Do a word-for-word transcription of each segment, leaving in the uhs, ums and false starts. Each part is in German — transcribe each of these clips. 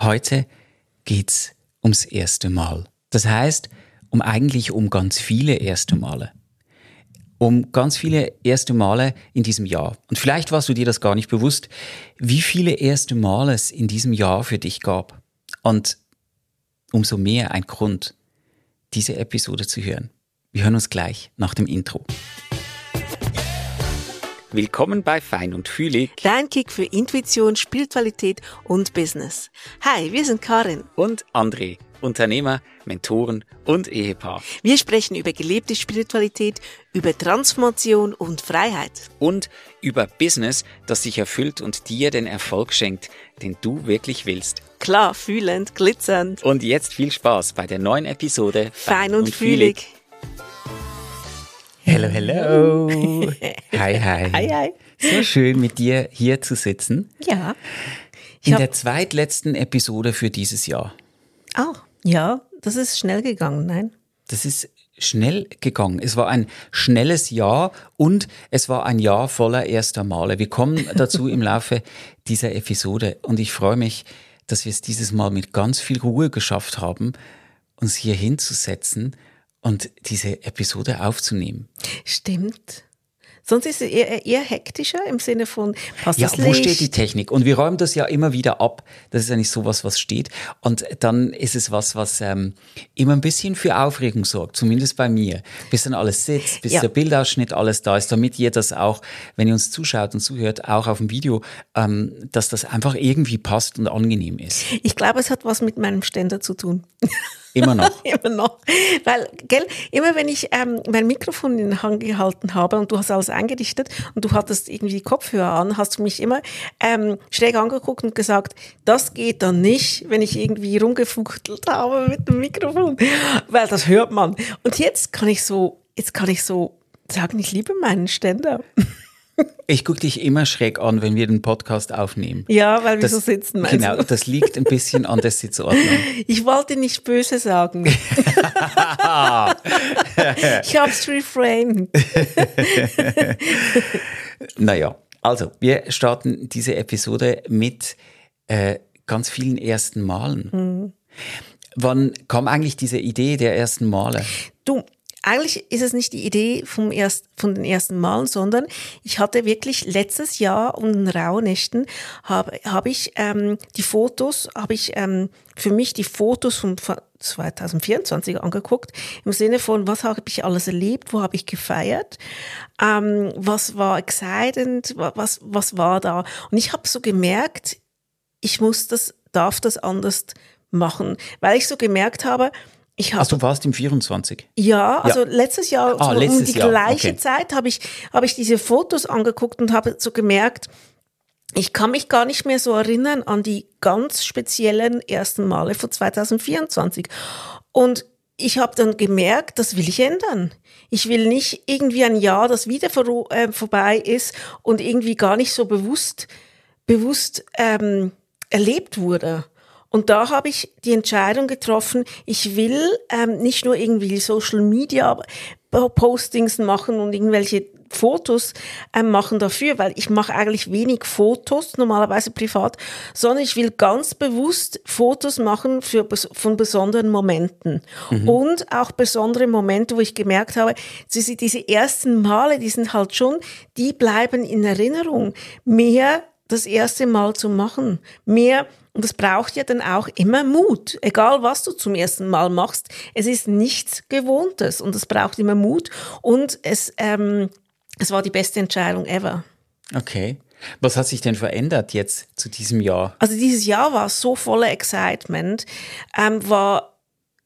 Heute geht's ums erste Mal. Das heißt, um eigentlich um ganz viele erste Male. Um ganz viele erste Male in diesem Jahr. Und vielleicht warst du dir das gar nicht bewusst, wie viele erste Male es in diesem Jahr für dich gab. Und umso mehr ein Grund, diese Episode zu hören. Wir hören uns gleich nach dem Intro. Willkommen bei Fein und Fühlig. Dein Kick für Intuition, Spiritualität und Business. Hi, wir sind Karin und André, Unternehmer, Mentoren und Ehepaar. Wir sprechen über gelebte Spiritualität, über Transformation und Freiheit. Und über Business, das dich erfüllt und dir den Erfolg schenkt, den du wirklich willst. Klar, fühlend, glitzernd. Und jetzt viel Spaß bei der neuen Episode Fein, Fein und, und Fühlig. Fühlig. Hello, hello. Hi, hi. Hi, hi. So schön, mit dir hier zu sitzen. Ja. In der zweitletzten Episode für dieses Jahr. Oh, ja, das ist schnell gegangen, nein? Das ist schnell gegangen. Es war ein schnelles Jahr und es war ein Jahr voller erster Male. Wir kommen dazu im Laufe dieser Episode und ich freue mich, dass wir es dieses Mal mit ganz viel Ruhe geschafft haben, uns hier hinzusetzen und diese Episode aufzunehmen. Stimmt. Sonst ist es eher, eher hektischer im Sinne von, passt ja, das wo Licht? Steht die Technik? Und wir räumen das ja immer wieder ab. Das ist ja nicht sowas, was steht. Und dann ist es was, was ähm, immer ein bisschen für Aufregung sorgt, zumindest bei mir. Bis dann alles sitzt, bis ja. der Bildausschnitt alles da ist, damit ihr das auch, wenn ihr uns zuschaut und zuhört, auch auf dem Video, ähm, dass das einfach irgendwie passt und angenehm ist. Ich glaube, es hat was mit meinem Ständer zu tun. Immer noch. immer noch. Weil, gell, immer wenn ich ähm, mein Mikrofon in den Hand gehalten habe und du hast alles eingerichtet und du hattest irgendwie Kopfhörer an, hast du mich immer ähm, schräg angeguckt und gesagt, das geht dann nicht, wenn ich irgendwie rumgefuchtelt habe mit dem Mikrofon, weil das hört man. Und jetzt kann ich so, jetzt kann ich so sagen, ich liebe meinen Ständer. Ich gucke dich immer schräg an, wenn wir den Podcast aufnehmen. Ja, weil wir das, so sitzen. Genau, du? das liegt ein bisschen an der Sitzordnung. Ich wollte nicht böse sagen. Ich habe es reframed. Naja, also wir starten diese Episode mit äh, ganz vielen ersten Malen. Mhm. Wann kam eigentlich diese Idee der ersten Male? Du, eigentlich ist es nicht die Idee vom erst, von den ersten Malen, sondern ich hatte wirklich letztes Jahr um den Rauhnächten habe hab ich ähm, die Fotos, habe ich ähm, für mich die Fotos von zwanzig vierundzwanzig angeguckt, im Sinne von, was habe ich alles erlebt, wo habe ich gefeiert, ähm, was war exciting, was, was war da. Und ich habe so gemerkt, ich muss das, darf das anders machen, weil ich so gemerkt habe, Ich hab, also du warst im vierundzwanzig? Ja, also ja. letztes Jahr, ah, so letztes um die Jahr. gleiche Okay. Zeit habe ich, habe ich diese Fotos angeguckt und habe so gemerkt, ich kann mich gar nicht mehr so erinnern an die ganz speziellen ersten Male von zwanzig vierundzwanzig. Und ich habe dann gemerkt, das will ich ändern. Ich will nicht irgendwie ein Jahr, das wieder vor, äh, vorbei ist und irgendwie gar nicht so bewusst, bewusst ähm, erlebt wurde. Und da habe ich die Entscheidung getroffen, ich will ähm, nicht nur irgendwie Social Media Postings machen und irgendwelche Fotos ähm, machen dafür, weil ich mache eigentlich wenig Fotos, normalerweise privat, sondern ich will ganz bewusst Fotos machen für, von besonderen Momenten. Mhm. Und auch besondere Momente, wo ich gemerkt habe, diese, diese ersten Male, die sind halt schon, die bleiben in Erinnerung. Mehr das erste Mal zu machen, mehr. Und es braucht ja dann auch immer Mut, egal was du zum ersten Mal machst. Es ist nichts Gewohntes und es braucht immer Mut und es, ähm, es war die beste Entscheidung ever. Okay. Was hat sich denn verändert jetzt zu diesem Jahr? Also dieses Jahr war so voller Excitement, ähm, war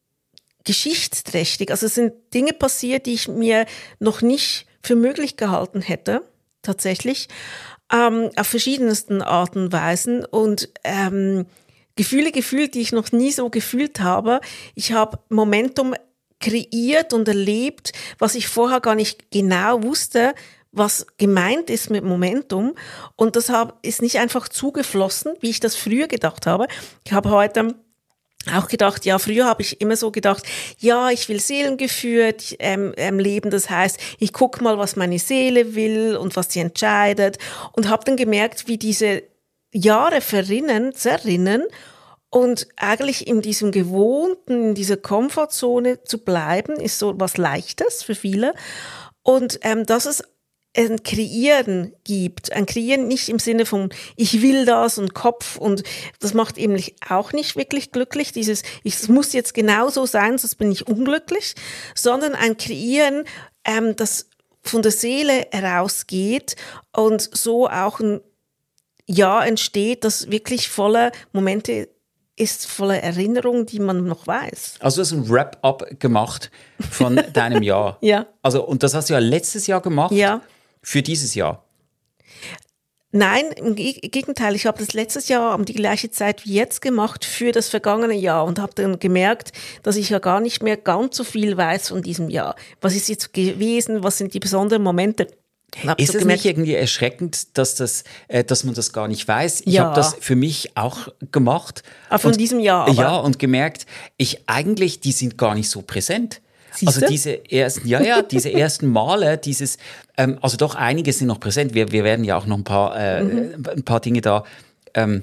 geschichtsträchtig. Also es sind Dinge passiert, die ich mir noch nicht für möglich gehalten hätte, tatsächlich. Ähm, auf verschiedensten Arten und Weisen und ähm, Gefühle gefühlt, die ich noch nie so gefühlt habe. Ich habe Momentum kreiert und erlebt, was ich vorher gar nicht genau wusste, was gemeint ist mit Momentum. Und das hab, ist nicht einfach zugeflossen, wie ich das früher gedacht habe. Ich habe heute auch gedacht, ja, früher habe ich immer so gedacht, ja, ich will seelengeführt ähm, ähm, leben, das heißt, ich gucke mal, was meine Seele will und was sie entscheidet und habe dann gemerkt, wie diese Jahre verrinnen, zerrinnen Und eigentlich in diesem Gewohnten, in dieser Komfortzone zu bleiben, ist so was Leichtes für viele. Und ähm, dass es ein Kreieren gibt, ein Kreieren nicht im Sinne von ich will das und Kopf und das macht eben auch nicht wirklich glücklich, dieses es muss jetzt genau so sein, sonst bin ich unglücklich, sondern ein Kreieren, ähm, das von der Seele herausgeht und so auch ein Jahr entsteht, das wirklich voller Momente ist, voller Erinnerungen, die man noch weiß. Also du hast ein Wrap-up gemacht von deinem Jahr. Ja. Also, und das hast du ja letztes Jahr gemacht. Ja. Für dieses Jahr. Nein, im Gegenteil. Ich habe das letztes Jahr um die gleiche Zeit wie jetzt gemacht für das vergangene Jahr und habe dann gemerkt, dass ich ja gar nicht mehr ganz so viel weiß von diesem Jahr. Was ist jetzt gewesen? Was sind die besonderen Momente? Ist es nicht irgendwie erschreckend, dass, das, äh, dass man das gar nicht weiß? Ich Ja. habe das für mich auch gemacht. Ah, von und, diesem Jahr aber. Ja, und gemerkt, ich eigentlich, die sind gar nicht so präsent. Siehste? Also diese ersten, ja, ja, diese ersten Male, dieses, ähm, also doch einige sind noch präsent. Wir, wir werden ja auch noch ein paar, äh, mhm. ein paar Dinge da, ähm,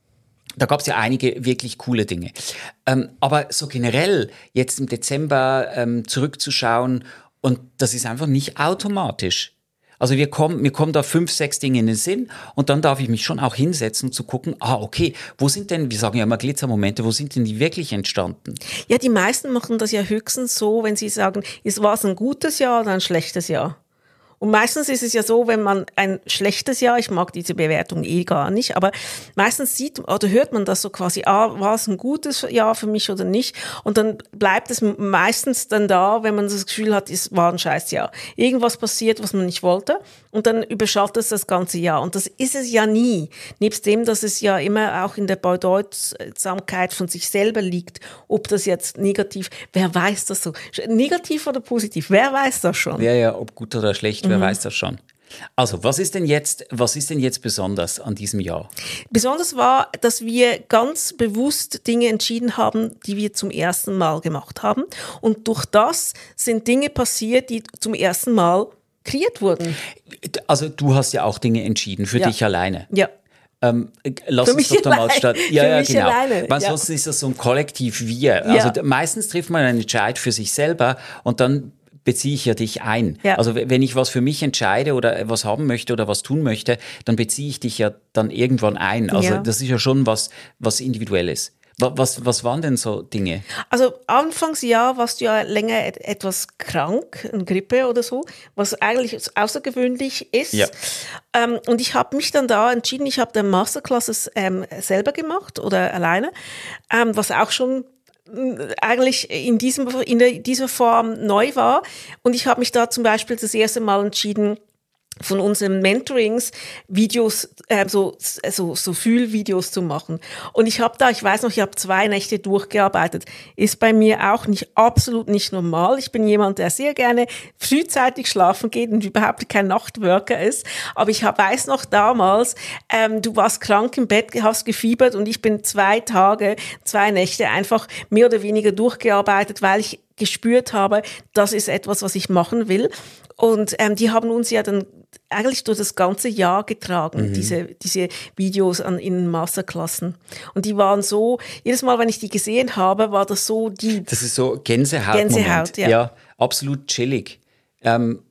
da gab es ja einige wirklich coole Dinge. Ähm, aber so generell jetzt im Dezember ähm, zurückzuschauen und das ist einfach nicht automatisch. Also wir kommen, mir kommen da fünf, sechs Dinge in den Sinn und dann darf ich mich schon auch hinsetzen und zu gucken, ah, okay, wo sind denn, wir sagen ja immer Glitzermomente, wo sind denn die wirklich entstanden? Ja, die meisten machen das ja höchstens so, wenn sie sagen, es war ein gutes Jahr oder ein schlechtes Jahr. Und meistens ist es ja so, wenn man ein schlechtes Jahr, ich mag diese Bewertung eh gar nicht, aber meistens sieht oder hört man das so quasi, ah, war es ein gutes Jahr für mich oder nicht? Und dann bleibt es meistens dann da, wenn man das Gefühl hat, es war ein Scheißjahr. Irgendwas passiert, was man nicht wollte und dann überschattet es das ganze Jahr. Und das ist es ja nie. Nebst dem, dass es ja immer auch in der Bedeutsamkeit von sich selber liegt, ob das jetzt negativ, wer weiß das so? Negativ oder positiv, wer weiß das schon? Ja, ja, ob gut oder schlecht, wer mhm. weiß das schon. Also, was ist denn jetzt, was ist denn jetzt besonders an diesem Jahr? Besonders war, dass wir ganz bewusst Dinge entschieden haben, die wir zum ersten Mal gemacht haben. Und durch das sind Dinge passiert, die zum ersten Mal kreiert wurden. Also, du hast ja auch Dinge entschieden für ja. dich alleine. Ja. Ähm, lass für uns doch da mal statt. Ja, für ja, mich genau. alleine. Weil ja. sonst ist das so ein Kollektiv wir. Ja. Also meistens trifft man einen Entscheid für sich selber und dann beziehe ich ja dich ein. Ja. Also wenn ich was für mich entscheide oder was haben möchte oder was tun möchte, dann beziehe ich dich ja dann irgendwann ein. Also ja. das ist ja schon was, was Individuelles. Was, was waren denn so Dinge? Also Anfangsjahr warst du ja länger etwas krank, eine Grippe oder so, was eigentlich außergewöhnlich ist. Ja. Ähm, und ich habe mich dann da entschieden, ich habe dann Masterclasses ähm, selber gemacht oder alleine, ähm, was auch schon eigentlich in, diesem, in der, dieser Form neu war. Und ich habe mich da zum Beispiel das erste Mal entschieden, von unseren Mentorings Videos, äh, so, so, so Fühlvideos zu machen. Und ich habe da, ich weiß noch, ich habe zwei Nächte durchgearbeitet. Ist bei mir auch nicht, absolut nicht normal. Ich bin jemand, der sehr gerne frühzeitig schlafen geht und überhaupt kein Nachtworker ist. Aber ich hab, weiß noch damals, ähm, du warst krank im Bett, hast gefiebert und ich bin zwei Tage, zwei Nächte einfach mehr oder weniger durchgearbeitet, weil ich gespürt habe, das ist etwas, was ich machen will. Und ähm, die haben uns ja dann eigentlich durch das ganze Jahr getragen, mhm. diese, diese Videos an, in Masterklassen. Und die waren so, jedes Mal, wenn ich die gesehen habe, war das so die... Das ist so Gänsehaut. Gänsehaut, ja. Ja, absolut chillig. Ähm,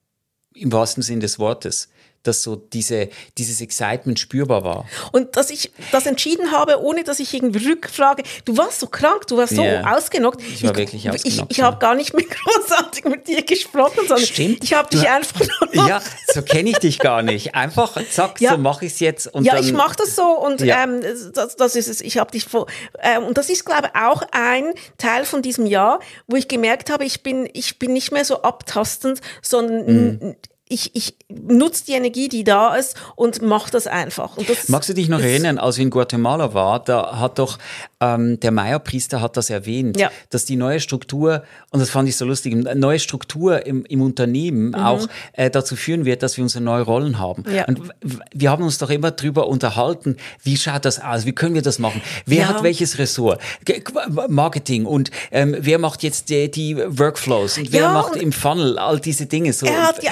im wahrsten Sinn des Wortes. Dass so diese, dieses Excitement spürbar war. Und dass ich das entschieden habe, ohne dass ich irgendwie rückfrage, du warst so krank, du warst so yeah. ausgenockt. Ich war ich, wirklich ausgenockt. Ich, ich habe gar nicht mehr großartig mit dir gesprochen, sondern Stimmt. ich habe dich einfach... Ja, so kenne ich dich gar nicht. Einfach, zack, ja. so mache ich es jetzt. Und ja, dann, ich mache das so und ja. ähm, das, das ist es. Ich habe dich vor, ähm, und das ist, glaube ich, auch ein Teil von diesem Jahr, wo ich gemerkt habe, ich bin, ich bin nicht mehr so abtastend, sondern... Mhm. Ich, ich nutze die Energie, die da ist und mache das einfach. Und das, Magst du dich noch erinnern, als wir in Guatemala waren, da hat doch ähm, der Maya-Priester hat das erwähnt, ja. dass die neue Struktur, und das fand ich so lustig, eine neue Struktur im, im Unternehmen mhm. auch äh, dazu führen wird, dass wir unsere neue Rollen haben. Ja. Und wir haben uns doch immer drüber unterhalten, wie schaut das aus, wie können wir das machen, wer ja. hat welches Ressort, Marketing und ähm, wer macht jetzt die, die Workflows und wer ja, macht und im Funnel all diese Dinge. So. Er hat ja auch dann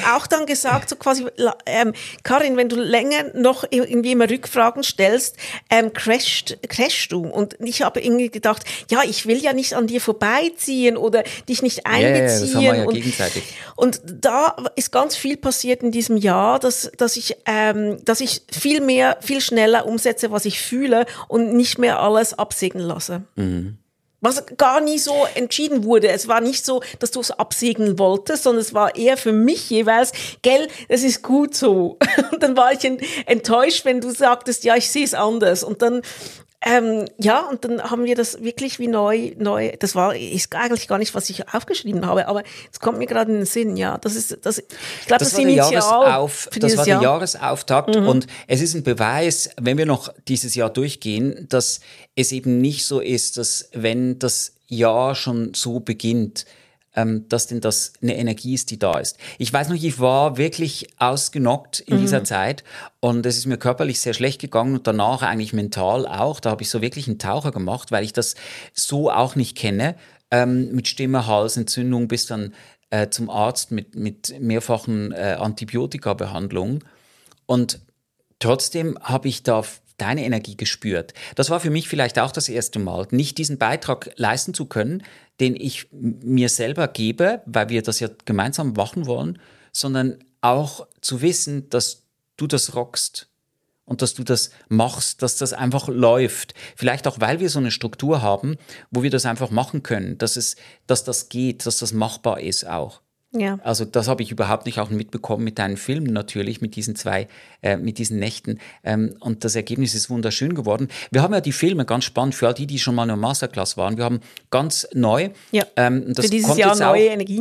gesagt, so quasi, ähm, Karin, wenn du länger noch irgendwie immer Rückfragen stellst, ähm, crasht, crashst du. Und ich habe irgendwie gedacht, ja, ich will ja nicht an dir vorbeiziehen oder dich nicht einbeziehen. Ja, ja, das haben wir ja gegenseitig. Und da ist ganz viel passiert in diesem Jahr, dass, dass ich, ähm, dass ich viel mehr, viel schneller umsetze, was ich fühle und nicht mehr alles absegnen lasse. Mhm. Was gar nie so entschieden wurde. Es war nicht so, dass du es absegnen wolltest, sondern es war eher für mich jeweils, gell, es ist gut so. Und dann war ich enttäuscht, wenn du sagtest, ja, ich sehe es anders. Und dann, ähm, ja, und dann haben wir das wirklich wie neu, neu, das war, ist eigentlich gar nicht, was ich aufgeschrieben habe, aber es kommt mir gerade in den Sinn, ja. Das ist, das, ich glaube, das, das, das ist Jahresauf, das war der Jahresauftakt mhm. und es ist ein Beweis, wenn wir noch dieses Jahr durchgehen, dass es eben nicht so ist, dass wenn das Jahr schon so beginnt, dass denn das eine Energie ist, die da ist. Ich weiß noch, ich war wirklich ausgenockt in mhm. dieser Zeit und es ist mir körperlich sehr schlecht gegangen und danach eigentlich mental auch. Da habe ich so wirklich einen Taucher gemacht, weil ich das so auch nicht kenne, ähm, mit Stimme, Halsentzündung bis dann äh, zum Arzt mit, mit mehrfachen äh, Antibiotika-Behandlungen. Und trotzdem habe ich da deine Energie gespürt. Das war für mich vielleicht auch das erste Mal, nicht diesen Beitrag leisten zu können, den ich mir selber gebe, weil wir das ja gemeinsam machen wollen, sondern auch zu wissen, dass du das rockst und dass du das machst, dass das einfach läuft. Vielleicht auch, weil wir so eine Struktur haben, wo wir das einfach machen können, dass es, dass das geht, dass das machbar ist auch. Ja. Also das habe ich überhaupt nicht auch mitbekommen mit deinen Filmen natürlich, mit diesen zwei, äh, mit diesen Nächten. Ähm, und das Ergebnis ist wunderschön geworden. Wir haben ja die Filme, ganz spannend, für all die, die schon mal in einer Masterclass waren, wir haben ganz neu. Ja, ähm, das für dieses Jahr neue auch, Energie.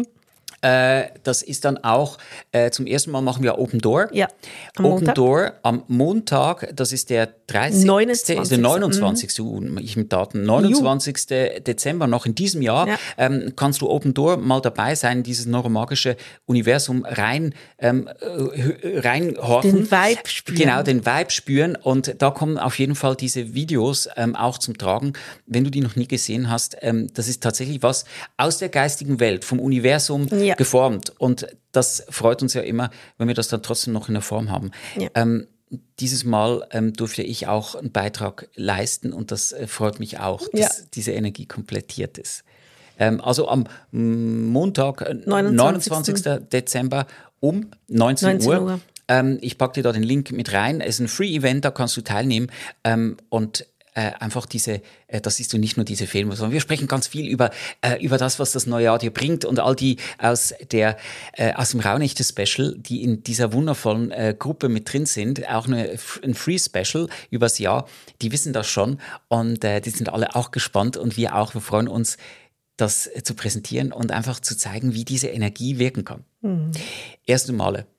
Äh, das ist dann auch, äh, zum ersten Mal machen wir Open Door. Ja, am Open Montag. Door am Montag, das ist der dreißigste neunundzwanzigste Ist der neunundzwanzigste Mhm. Ich mit Daten, neunundzwanzigsten Dezember noch in diesem Jahr, ja. ähm, kannst du Open Door mal dabei sein, dieses neuromagische Universum rein, ähm, reinhorchen. Den Vibe spüren. Genau, den Vibe spüren und da kommen auf jeden Fall diese Videos ähm, auch zum Tragen. Wenn du die noch nie gesehen hast, ähm, das ist tatsächlich was aus der geistigen Welt, vom Universum, ja. geformt. Und das freut uns ja immer, wenn wir das dann trotzdem noch in der Form haben. Ja. Ähm, dieses Mal ähm, durfte ich auch einen Beitrag leisten und das äh, freut mich auch, dass ja. diese Energie komplettiert ist. Ähm, also am Montag, äh, neunundzwanzigsten Dezember um neunzehn Uhr. Ähm, ich packe dir da den Link mit rein. Es ist ein Free-Event, da kannst du teilnehmen ähm, und Äh, einfach diese, äh, das siehst du nicht nur diese Filme, sondern wir sprechen ganz viel über, äh, über das, was das neue Jahr dir bringt und all die aus der, äh, aus dem Rauhnächte-Special, die in dieser wundervollen äh, Gruppe mit drin sind, auch eine, ein Free-Special übers Jahr, die wissen das schon und äh, die sind alle auch gespannt und wir auch, wir freuen uns, das äh, zu präsentieren und einfach zu zeigen, wie diese Energie wirken kann. Mhm. Erste Male.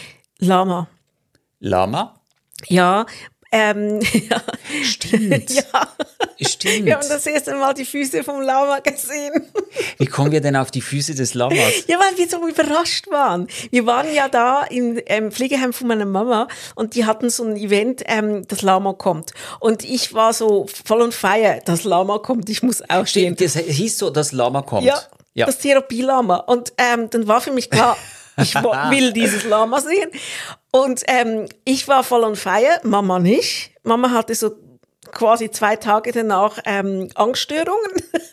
Lama. Lama? Ja, Ähm, ja. Stimmt. Ja. Stimmt. Wir haben das erste Mal die Füße vom Lama gesehen. Wie kommen wir denn auf die Füße des Lamas? Ja, weil wir so überrascht waren. Wir waren ja da im ähm, Pflegeheim von meiner Mama und die hatten so ein Event, ähm, das Lama kommt. Und ich war so voll on fire, das Lama kommt, ich muss aufstehen. Das hieß so, das Lama kommt. Ja, ja. Das Therapie-Lama. Und ähm, dann war für mich klar, ich will dieses Lama sehen. Und ähm, ich war voll on fire, Mama nicht. Mama hatte so quasi zwei Tage danach ähm, Angststörungen.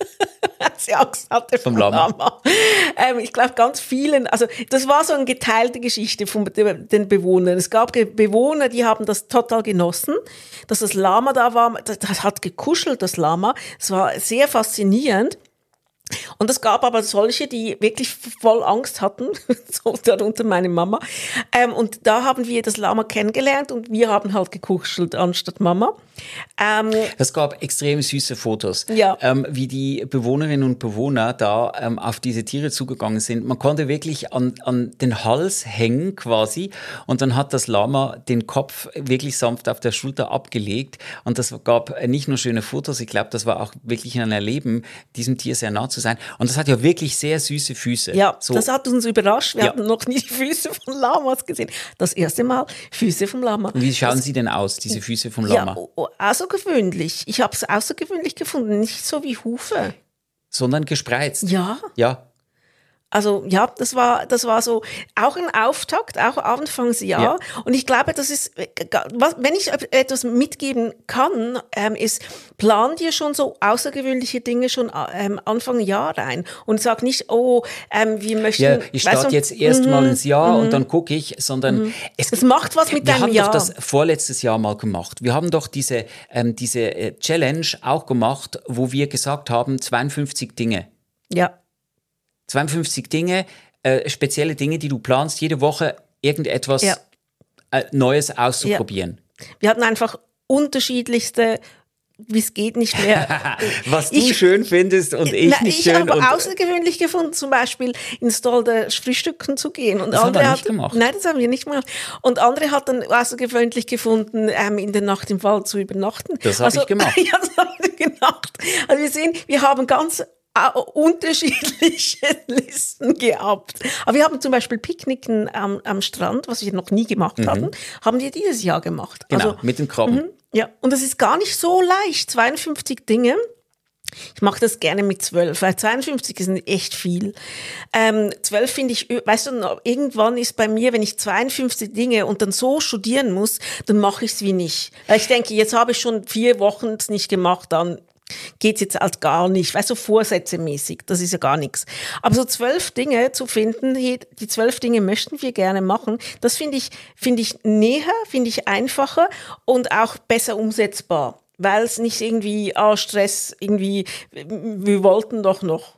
Sie Angst hatte vom, vom Lama. Lama. Ähm, ich glaube, ganz vielen, also das war so eine geteilte Geschichte von den Bewohnern. Es gab Bewohner, die haben das total genossen, dass das Lama da war. Das, das hat gekuschelt, das Lama. Es war sehr faszinierend. Und es gab aber solche, die wirklich voll Angst hatten, so darunter meine Mama. Ähm, und da haben wir das Lama kennengelernt und wir haben halt gekuschelt anstatt Mama. Ähm, es gab extrem süße Fotos, ja. ähm, wie die Bewohnerinnen und Bewohner da ähm, auf diese Tiere zugegangen sind. Man konnte wirklich an, an den Hals hängen quasi und dann hat das Lama den Kopf wirklich sanft auf der Schulter abgelegt und das gab nicht nur schöne Fotos, ich glaube, das war auch wirklich ein Erleben, diesem Tier sehr nah zu sein. Und das hat ja wirklich sehr süße Füße. Ja, so. Das hat uns überrascht. Wir ja. hatten noch nie die Füße von Lamas gesehen. Das erste Mal Füße vom Lama. Und wie schauen das, sie denn aus, diese Füße vom Lama? Ja, außergewöhnlich. Ich habe es außergewöhnlich gefunden. Nicht so wie Hufe. Sondern gespreizt. Ja. Ja. Also ja, das war, das war so auch ein Auftakt, auch Anfangsjahr. Ja. Und ich glaube, das ist, was, wenn ich etwas mitgeben kann, ähm, ist, plan dir schon so außergewöhnliche Dinge schon ähm, Anfang Jahr rein und sag nicht, oh, ähm, wir möchten... Ja, ich starte weißt du, jetzt erst mm, mal ins Jahr mm, und dann gucke ich, sondern mm. es, es macht was mit deinem Jahr. Wir haben doch das vorletztes Jahr mal gemacht. Wir haben doch diese, ähm, diese äh, Challenge auch gemacht, wo wir gesagt haben, zweiundfünfzig Dinge. Ja. zweiundfünfzig Dinge, äh, spezielle Dinge, die du planst, jede Woche irgendetwas ja. äh, Neues auszuprobieren. Ja. Wir hatten einfach unterschiedlichste, wie es geht nicht mehr. Was ich, du schön findest und ich na, nicht ich schön. Ich habe und außergewöhnlich gefunden, zum Beispiel ins Dolde Frühstücken zu gehen. Und das andere haben wir nicht hat, gemacht. Nein, das haben wir nicht gemacht. Und andere hat dann außergewöhnlich gefunden, ähm, in der Nacht im Wald zu übernachten. Das habe also, ich gemacht. Ja, das haben wir gemacht. Also wir sehen, wir haben ganz unterschiedliche Listen gehabt. Aber wir haben zum Beispiel Picknicken am, am Strand, was wir noch nie gemacht mhm. hatten, haben wir dieses Jahr gemacht. Genau, also, mit den Krabben. Mhm, ja, und das ist gar nicht so leicht, zweiundfünfzig Dinge. Ich mache das gerne mit zwölf, weil zweiundfünfzig ist echt viel. Ähm, zwölf finde ich, weißt du, irgendwann ist bei mir, wenn ich zweiundfünfzig Dinge und dann so studieren muss, dann mache ich es wie nicht. Weil ich denke, jetzt habe ich schon vier Wochen es nicht gemacht, dann geht's jetzt halt gar nicht, weißt du, so vorsätzemäßig, das ist ja gar nichts. Aber so zwölf Dinge zu finden, die zwölf Dinge möchten wir gerne machen, das finde ich, finde ich näher, finde ich einfacher und auch besser umsetzbar, weil es nicht irgendwie, ah, Stress, irgendwie, wir wollten doch noch.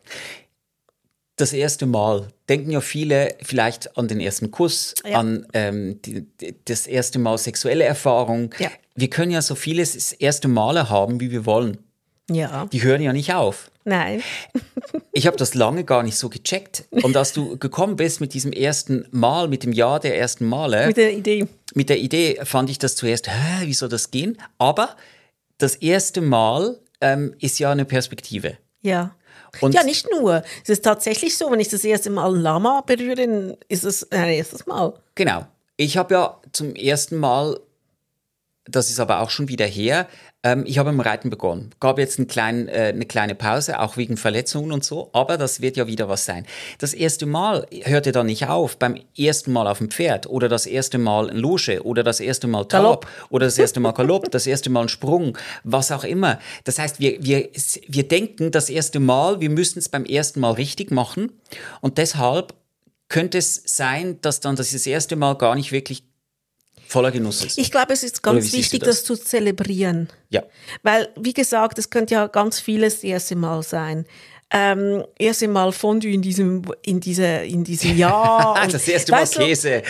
Das erste Mal denken ja viele vielleicht an den ersten Kuss, ja. an ähm, die, die, das erste Mal sexuelle Erfahrung. Ja. Wir können ja so vieles das erste Male haben, wie wir wollen. Ja. Die hören ja nicht auf. Nein. Ich habe das lange gar nicht so gecheckt. Und als du gekommen bist mit diesem ersten Mal, mit dem Jahr der ersten Male. Mit der Idee. Mit der Idee fand ich das zuerst, hä, wie soll das gehen? Aber das erste Mal ähm, ist ja eine Perspektive. Ja. Und ja, nicht nur. Es ist tatsächlich so, wenn ich das erste Mal ein Lama berühre, ist es ein erstes Mal. Genau. Ich habe ja zum ersten Mal, das ist aber auch schon wieder her, ähm, ich habe im Reiten begonnen. Gab jetzt einen kleinen, äh, eine kleine Pause, auch wegen Verletzungen und so, aber das wird ja wieder was sein. Das erste Mal hörte dann nicht auf, beim ersten Mal auf dem Pferd oder das erste Mal ein Loge oder das erste Mal Trab oder das erste Mal Galopp, das erste Mal ein Sprung, was auch immer. Das heißt, wir, wir, wir denken das erste Mal, wir müssen es beim ersten Mal richtig machen und deshalb könnte es sein, dass dann das erste Mal gar nicht wirklich voller Genuss ist. Ich glaube, es ist ganz wichtig, das? das zu zelebrieren. Ja. Weil, wie gesagt, es könnte ja ganz vieles das erste Mal sein. Ähm, erste Mal Fondue in diesem, in dieser, in diesem Jahr. Das erste Mal Käse.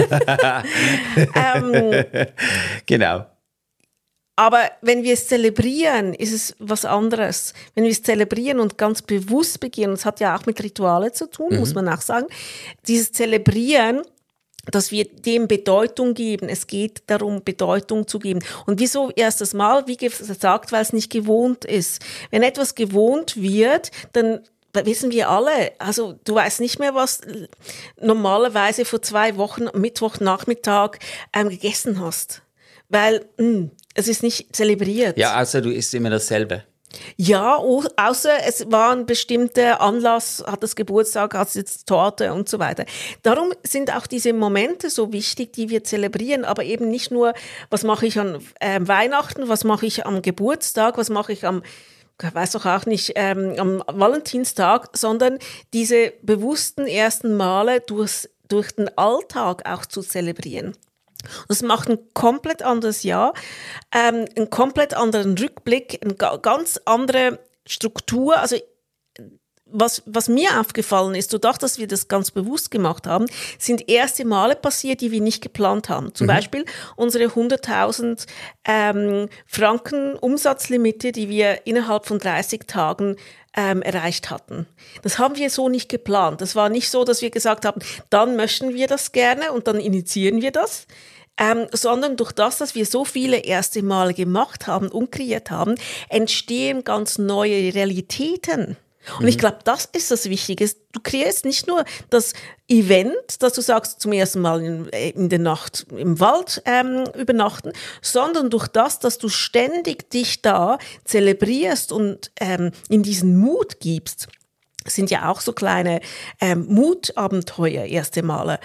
ähm, genau. Aber wenn wir es zelebrieren, ist es was anderes. Wenn wir es zelebrieren und ganz bewusst beginnen, das hat ja auch mit Rituale zu tun, mhm. muss man auch sagen, dieses Zelebrieren, dass wir dem Bedeutung geben. Es geht darum, Bedeutung zu geben. Und wieso erstes Mal? Wie gesagt, weil es nicht gewohnt ist. Wenn etwas gewohnt wird, dann wissen wir alle, also du weißt nicht mehr, was normalerweise vor zwei Wochen Mittwochnachmittag ähm, gegessen hast. Weil mh, es ist nicht zelebriert. Ja, außer du isst immer dasselbe. Ja, außer es war ein bestimmter Anlass, hat das Geburtstag, hat es jetzt Torte und so weiter. Darum sind auch diese Momente so wichtig, die wir zelebrieren, aber eben nicht nur, was mache ich an äh, Weihnachten, was mache ich am Geburtstag, was mache ich am, ich weiß doch auch nicht, ähm, am Valentinstag, sondern diese bewussten ersten Male durchs, durch den Alltag auch zu zelebrieren. Das macht ein komplett anderes Jahr, ähm, einen komplett anderen Rückblick, eine ga- ganz andere Struktur. Also was, was mir aufgefallen ist, dadurch, dass wir das ganz bewusst gemacht haben, sind erste Male passiert, die wir nicht geplant haben. Zum mhm. Beispiel unsere hunderttausend ähm, Franken Umsatzlimite, die wir innerhalb von dreißig Tagen ähm, erreicht hatten. Das haben wir so nicht geplant. Das war nicht so, dass wir gesagt haben, dann möchten wir das gerne und dann initiieren wir das. Ähm, sondern durch das, dass wir so viele erste Male gemacht haben und kreiert haben, entstehen ganz neue Realitäten. Und mhm. ich glaube, das ist das Wichtige. Du kreierst nicht nur das Event, dass du sagst, zum ersten Mal in, in der Nacht im Wald ähm, übernachten, sondern durch das, dass du ständig dich da zelebrierst und ähm, in diesen Mut gibst, sind ja auch so kleine ähm, Mutabenteuer, erste Male.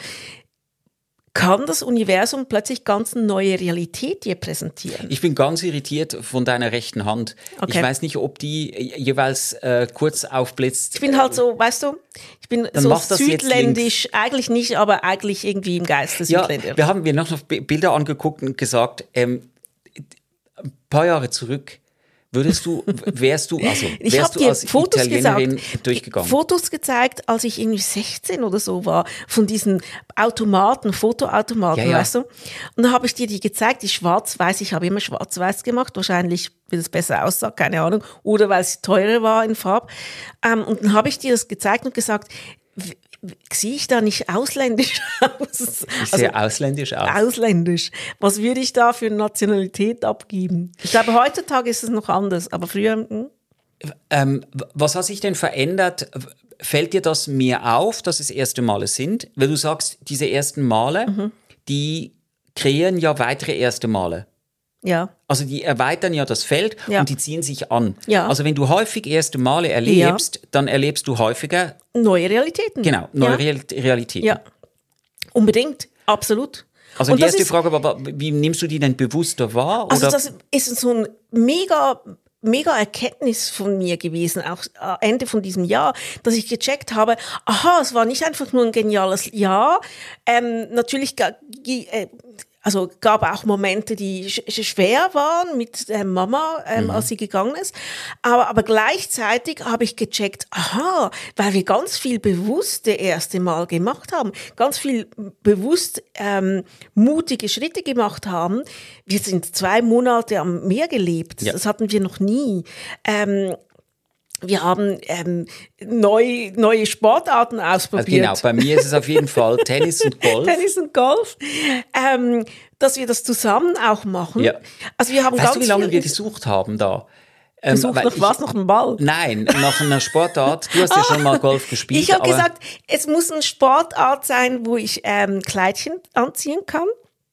Kann das Universum plötzlich ganz neue Realität dir präsentieren? Ich bin ganz irritiert von deiner rechten Hand. Okay. Ich weiß nicht, ob die jeweils äh, kurz aufblitzt. Ich bin halt so, weißt du, ich bin Dann so mach das jetzt südländisch, eigentlich nicht, aber eigentlich irgendwie im Geiste Ja, südländisch. wir haben wir noch Bilder angeguckt und gesagt, ähm, ein paar Jahre zurück, würdest du, wärst du, also Ich wärst habe du dir als Fotos Italienerin gesagt, durchgegangen? Fotos gezeigt, als ich irgendwie sechzehn oder so war, von diesen Automaten, Fotoautomaten, Ja, ja. weißt du? Und dann habe ich dir die gezeigt, die schwarz-weiß, ich habe immer schwarz-weiß gemacht, wahrscheinlich, weil es besser aussah, keine Ahnung, oder weil es teurer war in Farbe. Ähm, und dann habe ich dir das gezeigt und gesagt, w- w- sehe ich da nicht ausländisch aus? Ich sehe ausländisch aus. Ausländisch. Was würde ich da für Nationalität abgeben? Ich glaube, heutzutage ist es noch anders, aber früher... Hm? Ähm, w- was hat sich denn verändert? Fällt dir das mehr auf, dass es erste Male sind? Weil du sagst, diese ersten Male, Mhm. die kreieren ja weitere erste Male. Ja. Also die erweitern ja das Feld Ja. und die ziehen sich an. Ja. Also wenn du häufig erste Male erlebst, dann erlebst du häufiger, Neue Realitäten. genau, neue ja. Real Realitäten. Ja, unbedingt, absolut. Also Und die das erste ist, Frage war, wie nimmst du die denn bewusster wahr? also oder? das ist so ein mega, mega Erkenntnis von mir gewesen, auch äh, Ende von diesem Jahr, dass ich gecheckt habe, aha, es war nicht einfach nur ein geniales Jahr. Ähm, natürlich ga- gi- äh, also gab auch Momente, die sch sch- schwer waren mit äh, Mama, ähm, Mhm. als sie gegangen ist. Aber, aber gleichzeitig habe ich gecheckt, aha, weil wir ganz viel bewusste erste Mal gemacht haben, ganz viel bewusst ähm, mutige Schritte gemacht haben. Wir sind zwei Monate am Meer gelebt. Ja. Das hatten wir noch nie. Ähm, wir haben ähm, neu, neue Sportarten Also ausprobiert. genau, bei mir ist es auf jeden Fall Tennis und Golf. Tennis und Golf, ähm, dass wir das zusammen auch machen. Ja. Also wir haben Weißt ganz du, wie lange viel wir gesucht haben da? Ähm, gesucht weil nach ich- was, nach einem Ball. Nein, nach einer Sportart. Du hast ja schon mal Golf gespielt. Ich habe aber gesagt, es muss eine Sportart sein, wo ich ähm, Kleidchen anziehen kann.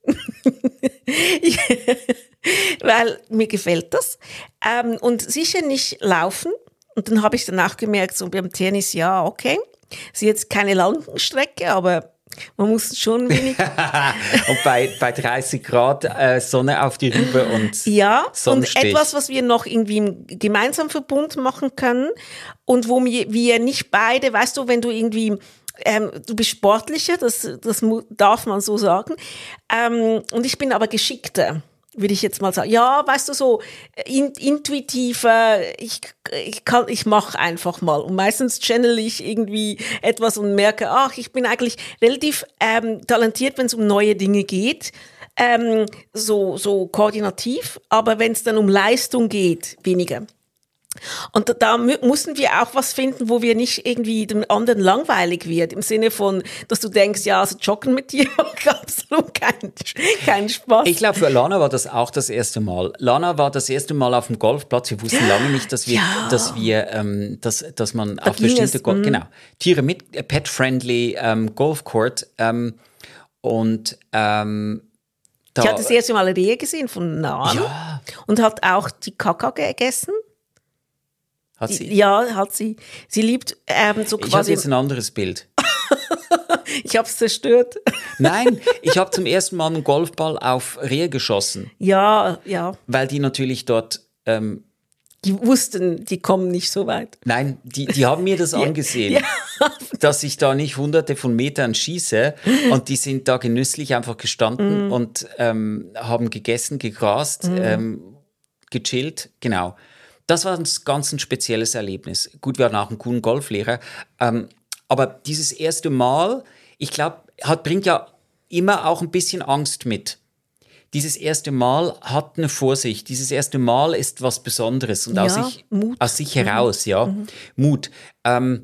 ich, weil mir gefällt das. Ähm, und sicher nicht laufen. Und dann habe ich danach gemerkt, so beim Tennis, ja, okay. Ist jetzt keine Langstrecke, aber man muss schon wenig. und bei, bei dreißig Grad äh, Sonne auf die Rübe und Ja, und Sonnenstich. etwas, was wir noch irgendwie im gemeinsamen Verbund machen können und wo wir, wir nicht beide, weißt du, wenn du irgendwie, ähm, du bist sportlicher, das, das mu- darf man so sagen, ähm, und ich bin aber geschickter, würde ich jetzt mal sagen. Ja, weißt du, so in, intuitiver, ich, ich kann, ich mache einfach mal. Und meistens channel ich irgendwie etwas und merke, ach, ich bin eigentlich relativ ähm, talentiert, wenn es um neue Dinge geht. Ähm, so, so koordinativ, aber wenn es dann um Leistung geht, weniger. Und da, da mü- mussten wir auch was finden, wo wir nicht irgendwie dem anderen langweilig wird, im Sinne von, dass du denkst, ja, also joggen mit dir macht absolut keinen keinen Spaß. Ich glaube, für Lana war das auch das erste Mal. Lana war das erste Mal auf dem Golfplatz. Wir wussten lange nicht, dass wir, Ja. dass wir, ähm, dass, dass man auf ging bestimmte es, Golf, mm. genau, Tiere mit äh, pet-friendly ähm, Golfcourt ähm, und ähm, da, Ich hatte das erste Mal eine Rehe gesehen von nahen Ja. und hat auch die Kaka gegessen. hat sie. Ja, hat sie. Sie liebt ähm, so Ich habe quasi. jetzt ein anderes Bild. Ich habe es zerstört. Nein, ich habe zum ersten Mal einen Golfball auf Rehe geschossen, Ja, ja. weil die natürlich dort, ähm, Die wussten, die kommen nicht so weit. nein, die, die haben mir das angesehen, Ja. dass ich da nicht hunderte von Metern schieße und die sind da genüsslich einfach gestanden und ähm, haben gegessen, gegrast, ähm, gechillt, genau. Das war ein ganz ein spezielles Erlebnis. Gut, wir hatten auch einen coolen Golflehrer, ähm, aber dieses erste Mal, ich glaube, hat bringt ja immer auch ein bisschen Angst mit. Dieses erste Mal hat eine Vorsicht. Dieses erste Mal ist was Besonderes und aus Ja, sich, Mut. aus sich heraus, ja. Mut. Ähm,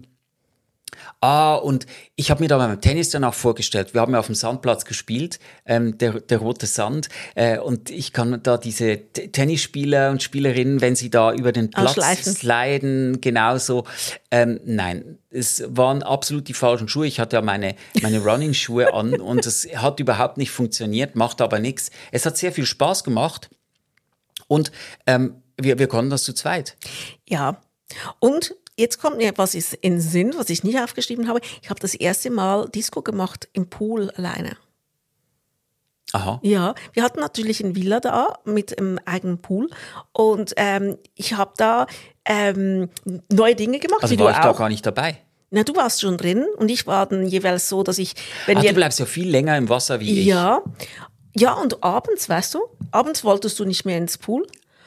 ah, und ich habe mir da beim Tennis dann auch vorgestellt, wir haben ja auf dem Sandplatz gespielt, ähm, der, der rote Sand, äh, und ich kann da diese T- Tennisspieler und Spielerinnen, wenn sie da über den Platz Ausschleifen. sliden, genauso. Ähm, nein, es waren absolut die falschen Schuhe. Ich hatte ja meine, meine Running-Schuhe an und es hat überhaupt nicht funktioniert, macht aber nichts. Es hat sehr viel Spaß gemacht und ähm, wir, wir konnten das zu zweit. Ja. Und jetzt kommt mir was ist in den Sinn, was ich nicht aufgeschrieben habe. Ich habe das erste Mal Disco gemacht im Pool alleine. Aha. Ja, wir hatten natürlich eine Villa da mit einem eigenen Pool und ähm, ich habe da ähm, neue Dinge gemacht. Also wie war du ich auch. da gar nicht dabei? Na, du warst schon drin und ich war dann jeweils so, dass ich, wenn Ach, wir du bleibst ja viel länger im Wasser wie ich. ja, ja und abends, weißt du, abends wolltest du nicht mehr ins Pool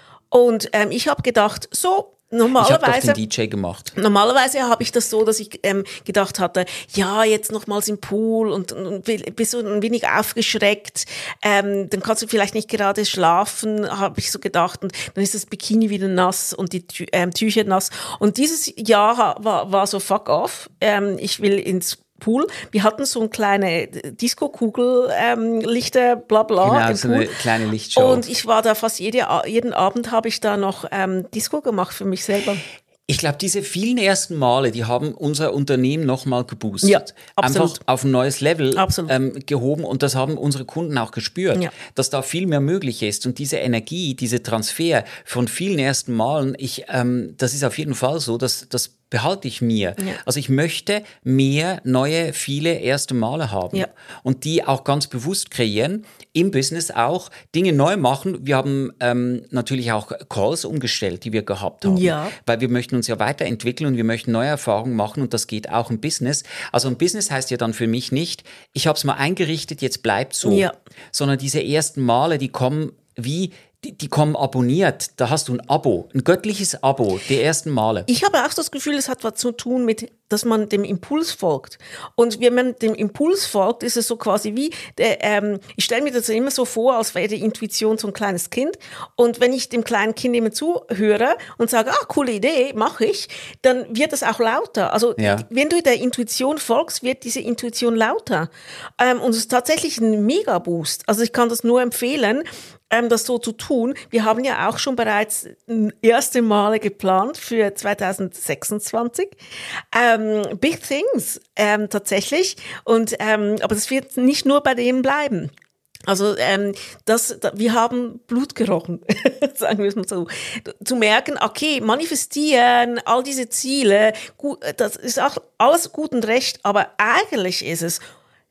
und ähm, ich habe gedacht, so Ich habe doch normalerweise. den D J gemacht. Normalerweise habe ich das so, dass ich ähm, gedacht hatte, ja, jetzt nochmals im Pool und, und, und bist so ein wenig aufgeschreckt, ähm, dann kannst du vielleicht nicht gerade schlafen, habe ich so gedacht, und dann ist das Bikini wieder nass und die Tü- ähm, Tücher nass. Und dieses Jahr war, war so fuck off, ähm, ich will ins Pool. Wir hatten so eine kleine Disco-Kugel, ähm, Lichter, bla bla Genau, im so Pool. eine kleine Lichtshow. Und ich war da fast jede, jeden Abend habe ich da noch ähm, Disco gemacht für mich selber. Ich glaube, diese vielen ersten Male, die haben unser Unternehmen nochmal geboostet. Ja, absolut. Einfach auf ein neues Level Absolut. ähm, gehoben und das haben unsere Kunden auch gespürt, Ja. dass da viel mehr möglich ist und diese Energie, diese Transfer von vielen ersten Malen, ich, ähm, das ist auf jeden Fall so, dass das behalte ich mir. Ja. Also ich möchte mehr neue, viele erste Male haben Ja. und die auch ganz bewusst kreieren, im Business auch, Dinge neu machen. Wir haben ähm, natürlich auch Calls umgestellt, die wir gehabt haben, Ja. weil wir möchten uns ja weiterentwickeln und wir möchten neue Erfahrungen machen und das geht auch im Business. Also ein Business heißt ja dann für mich nicht, ich habe es mal eingerichtet, jetzt bleibt so, Ja. sondern diese ersten Male, die kommen wie, die, die kommen abonniert, da hast du ein Abo, ein göttliches Abo, die ersten Male. Ich habe auch das Gefühl, es hat was zu tun mit, dass man dem Impuls folgt. Und wenn man dem Impuls folgt, ist es so quasi wie, der, ähm, ich stelle mir das immer so vor, als wäre die Intuition so ein kleines Kind. Und wenn ich dem kleinen Kind immer zuhöre und sage, ah, coole Idee, mache ich, dann wird es auch lauter. Also Ja. wenn du der Intuition folgst, wird diese Intuition lauter. Ähm, und es ist tatsächlich ein Mega-Boost. Also ich kann das nur empfehlen, ähm, das so zu tun. Wir haben ja auch schon bereits erste Male geplant für zwanzig sechsundzwanzig. Ähm, Big Things, ähm, tatsächlich. Und, ähm, aber es wird nicht nur bei denen bleiben. Also ähm, das, da, wir haben Blut gerochen, sagen wir es mal so. Zu merken, okay, manifestieren, all diese Ziele, gut, das ist auch alles gut und recht, aber eigentlich ist es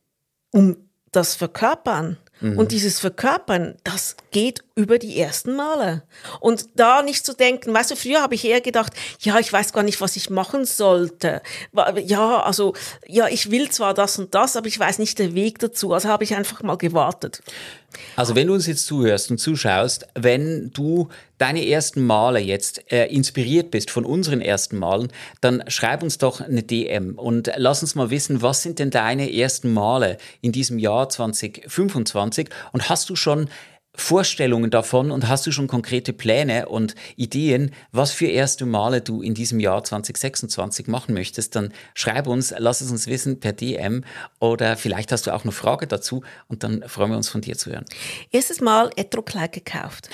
um das Verkörpern. Mhm. Und dieses Verkörpern, das geht über die ersten Male. Und da nicht zu denken, weißt du, früher habe ich eher gedacht, ja, ich weiß gar nicht, was ich machen sollte. Ja, also, ja, ich will zwar das und das, aber ich weiß nicht den Weg dazu. Also habe ich einfach mal gewartet. Also wenn du uns jetzt zuhörst und zuschaust, wenn du deine ersten Male jetzt äh, inspiriert bist von unseren ersten Malen, dann schreib uns doch eine D M und lass uns mal wissen, was sind denn deine ersten Male in diesem Jahr zwanzig fünfundzwanzig und hast du schon Vorstellungen davon und hast du schon konkrete Pläne und Ideen, was für erste Male du in diesem Jahr zwanzig sechsundzwanzig machen möchtest, dann schreib uns, lass es uns wissen per D M oder vielleicht hast du auch eine Frage dazu und dann freuen wir uns von dir zu hören. Erstes Mal Etro-Kleid gekauft.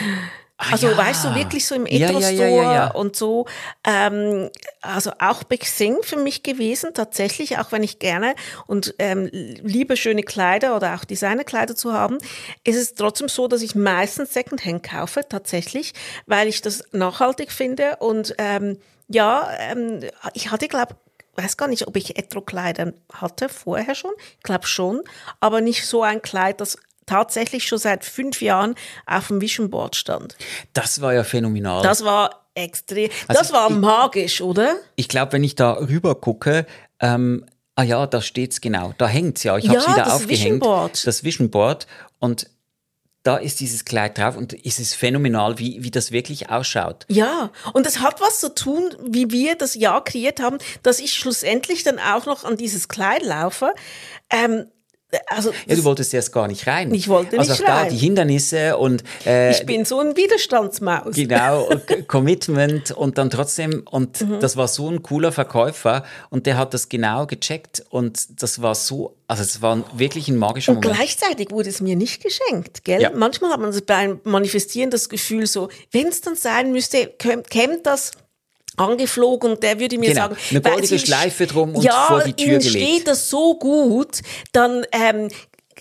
Ah, also ja. weißt du, wirklich so im Ja, Etro-Store ja, ja, ja, ja. und so. Ähm, also auch Big Thing für mich gewesen, tatsächlich, auch wenn ich gerne und ähm, liebe schöne Kleider oder auch Designerkleider zu haben, ist es trotzdem so, dass ich meistens Secondhand kaufe, tatsächlich, weil ich das nachhaltig finde und ähm, ja, ähm, ich hatte, glaube ich, weiß gar nicht, ob ich Etro-Kleider hatte vorher schon, ich glaube schon, aber nicht so ein Kleid, das tatsächlich schon seit fünf Jahren auf dem Vision Board stand. Das war ja phänomenal. Das war extrem, Also das war ich- magisch, oder? Ich glaube, wenn ich da rüber gucke, ähm, ah ja, da steht's genau, da hängt's ja. Ich habe es Ja, wieder das aufgehängt. Vision Board. Das Vision Board und da ist dieses Kleid drauf und es ist phänomenal, wie, wie das wirklich ausschaut. Ja, und das hat was zu tun, wie wir das Jahr kreiert haben, dass ich schlussendlich dann auch noch an dieses Kleid laufe. Ähm, also Ja, das, du wolltest erst gar nicht rein. Ich wollte also nicht auch da rein. die Hindernisse und äh, ich bin so ein Widerstandsmaus. genau K- Commitment und dann trotzdem und Mhm. das war so ein cooler Verkäufer und der hat das genau gecheckt und das war so, also es war wirklich ein magischer Und Moment. gleichzeitig wurde es mir nicht geschenkt, gell? Ja. Manchmal hat man so beim Manifestieren das Gefühl so, wenn es dann sein müsste, käm- käme das angeflogen und der würde mir Genau, sagen, eine weil goldige sie- Schleife drum und ja, vor die Tür ihnen gelegt. steht das so gut, dann ähm,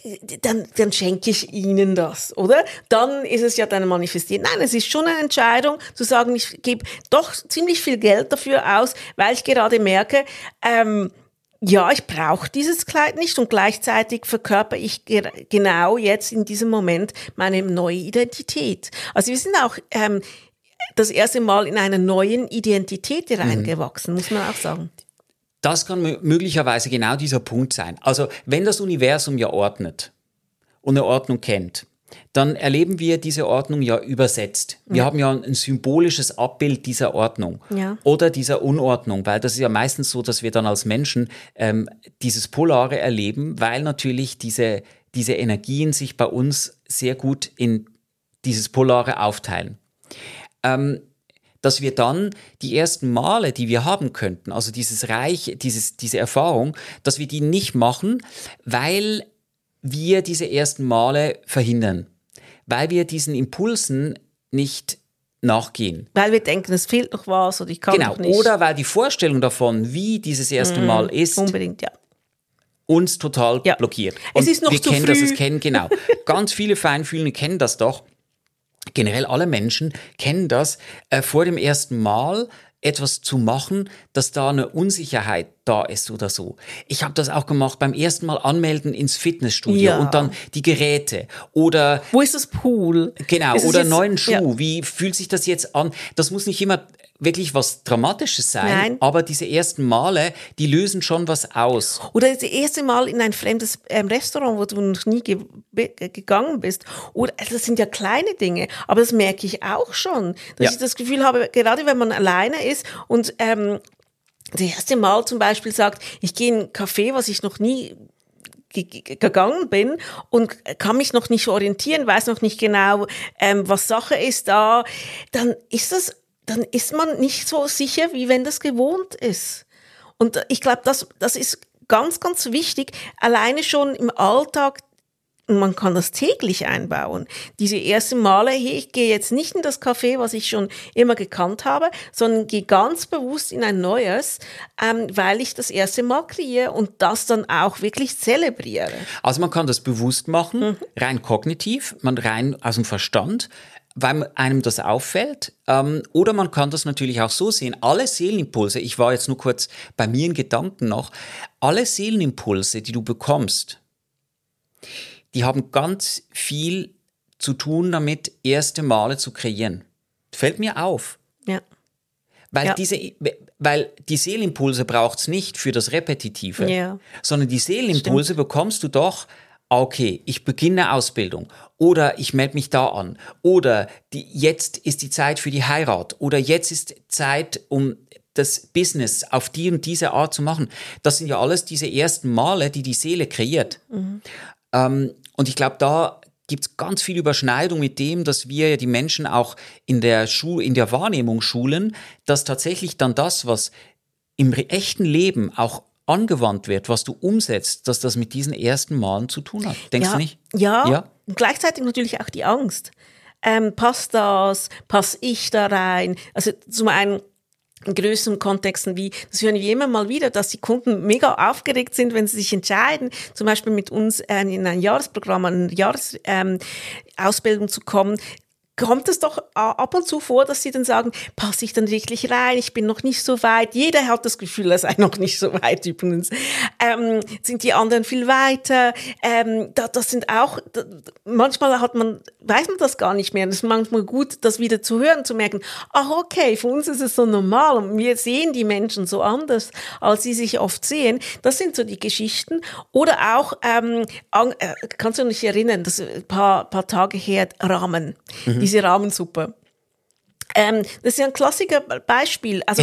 dann, dann schenke ich ihnen das, oder? Dann ist es ja dann manifestiert. Nein, es ist schon eine Entscheidung, zu sagen, ich gebe doch ziemlich viel Geld dafür aus, weil ich gerade merke, ähm, ja, ich brauche dieses Kleid nicht und gleichzeitig verkörper ich ge- genau jetzt in diesem Moment meine neue Identität. Also wir sind auch ähm, das erste Mal in einer neuen Identität reingewachsen, mhm. muss man auch sagen. Das kann m- möglicherweise genau dieser Punkt sein. Also wenn das Universum ja ordnet und eine Ordnung kennt, dann erleben wir diese Ordnung ja übersetzt. Wir ja. haben ja ein symbolisches Abbild dieser Ordnung ja. oder dieser Unordnung, weil das ist ja meistens so, dass wir dann als Menschen ähm, dieses Polare erleben, weil natürlich diese, diese Energien sich bei uns sehr gut in dieses Polare aufteilen. Ähm, dass wir dann die ersten Male, die wir haben könnten, also dieses Reich, dieses, diese Erfahrung, dass wir die nicht machen, weil wir diese ersten Male verhindern, weil wir diesen Impulsen nicht nachgehen. Weil wir denken, es fehlt noch was oder ich kann genau. noch nicht. Oder weil die Vorstellung davon, wie dieses erste mmh, Mal ist, unbedingt, ja. uns total ja. blockiert. Und es ist noch wir zu kennen früh. das, es kennen, genau. Ganz viele Feinfühlende kennen das doch. Generell alle Menschen kennen das, äh, vor dem ersten Mal etwas zu machen, dass da eine Unsicherheit da ist oder so. Ich habe das auch gemacht beim ersten Mal anmelden ins Fitnessstudio ja. und dann die Geräte oder... Wo ist das Pool? Genau, oder jetzt, neuen Schuh. Ja. Wie fühlt sich das jetzt an? Das muss nicht immer wirklich was Dramatisches sein, Nein. aber diese ersten Male, die lösen schon was aus. Oder das erste Mal in ein fremdes ähm, Restaurant, wo du noch nie ge- be- gegangen bist. Oder, also das sind ja kleine Dinge, aber das merke ich auch schon. Dass ja. ich das Gefühl habe, gerade wenn man alleine ist und ähm, das erste Mal zum Beispiel sagt, ich gehe in ein Café, was ich noch nie gegangen bin und kann mich noch nicht orientieren, weiß noch nicht genau, ähm, was Sache ist da, dann ist das dann ist man nicht so sicher, wie wenn das gewohnt ist. Und ich glaube, das, das ist ganz, ganz wichtig, alleine schon im Alltag, man kann das täglich einbauen. Diese ersten Male, hey, ich gehe jetzt nicht in das Café, was ich schon immer gekannt habe, sondern gehe ganz bewusst in ein neues, ähm, weil ich das erste Mal kreiere und das dann auch wirklich zelebriere. Also man kann das bewusst machen, mhm. rein kognitiv, man rein aus dem Verstand, weil einem das auffällt. Ähm, oder man kann das natürlich auch so sehen. Alle Seelenimpulse, ich war jetzt nur kurz bei mir in Gedanken noch, alle Seelenimpulse, die du bekommst, die haben ganz viel zu tun damit, erste Male zu kreieren. Fällt mir auf. Ja. Weil, ja. diese, weil die Seelenimpulse braucht es nicht für das Repetitive, ja. sondern die Seelenimpulse Stimmt. bekommst du doch, okay, ich beginne eine Ausbildung oder ich melde mich da an oder die, jetzt ist die Zeit für die Heirat oder jetzt ist Zeit, um das Business auf die und diese Art zu machen. Das sind ja alles diese ersten Male, die die Seele kreiert. Mhm. Ähm, und ich glaube, da gibt es ganz viel Überschneidung mit dem, dass wir ja die Menschen auch in der, Schu- in der Wahrnehmung schulen, dass tatsächlich dann das, was im echten Leben auch angewandt wird, was du umsetzt, dass das mit diesen ersten Malen zu tun hat. Denkst ja, du nicht? Ja, ja, und gleichzeitig natürlich auch die Angst. Ähm, passt das? Passe ich da rein? Also zum einen in größeren Kontexten wie, das hören wir immer mal wieder, dass die Kunden mega aufgeregt sind, wenn sie sich entscheiden, zum Beispiel mit uns äh, in ein Jahresprogramm, eine Jahresausbildung ähm, zu kommen. Kommt es doch ab und zu vor, dass sie dann sagen, passe ich dann wirklich rein, ich bin noch nicht so weit. Jeder hat das Gefühl, er sei noch nicht so weit übrigens. Ähm, sind die anderen viel weiter? Ähm, das, das sind auch, das, manchmal hat man, weiß man das gar nicht mehr. Das ist manchmal gut, das wieder zu hören, zu merken, ach okay, für uns ist es so normal und wir sehen die Menschen so anders, als sie sich oft sehen. Das sind so die Geschichten. Oder auch, ähm, an, äh, kannst du dich erinnern, das ist ein paar, paar Tage her, Ramen. Mhm. Diese Rahmensuppe. Ähm, das ist ja ein klassisches Beispiel. Also,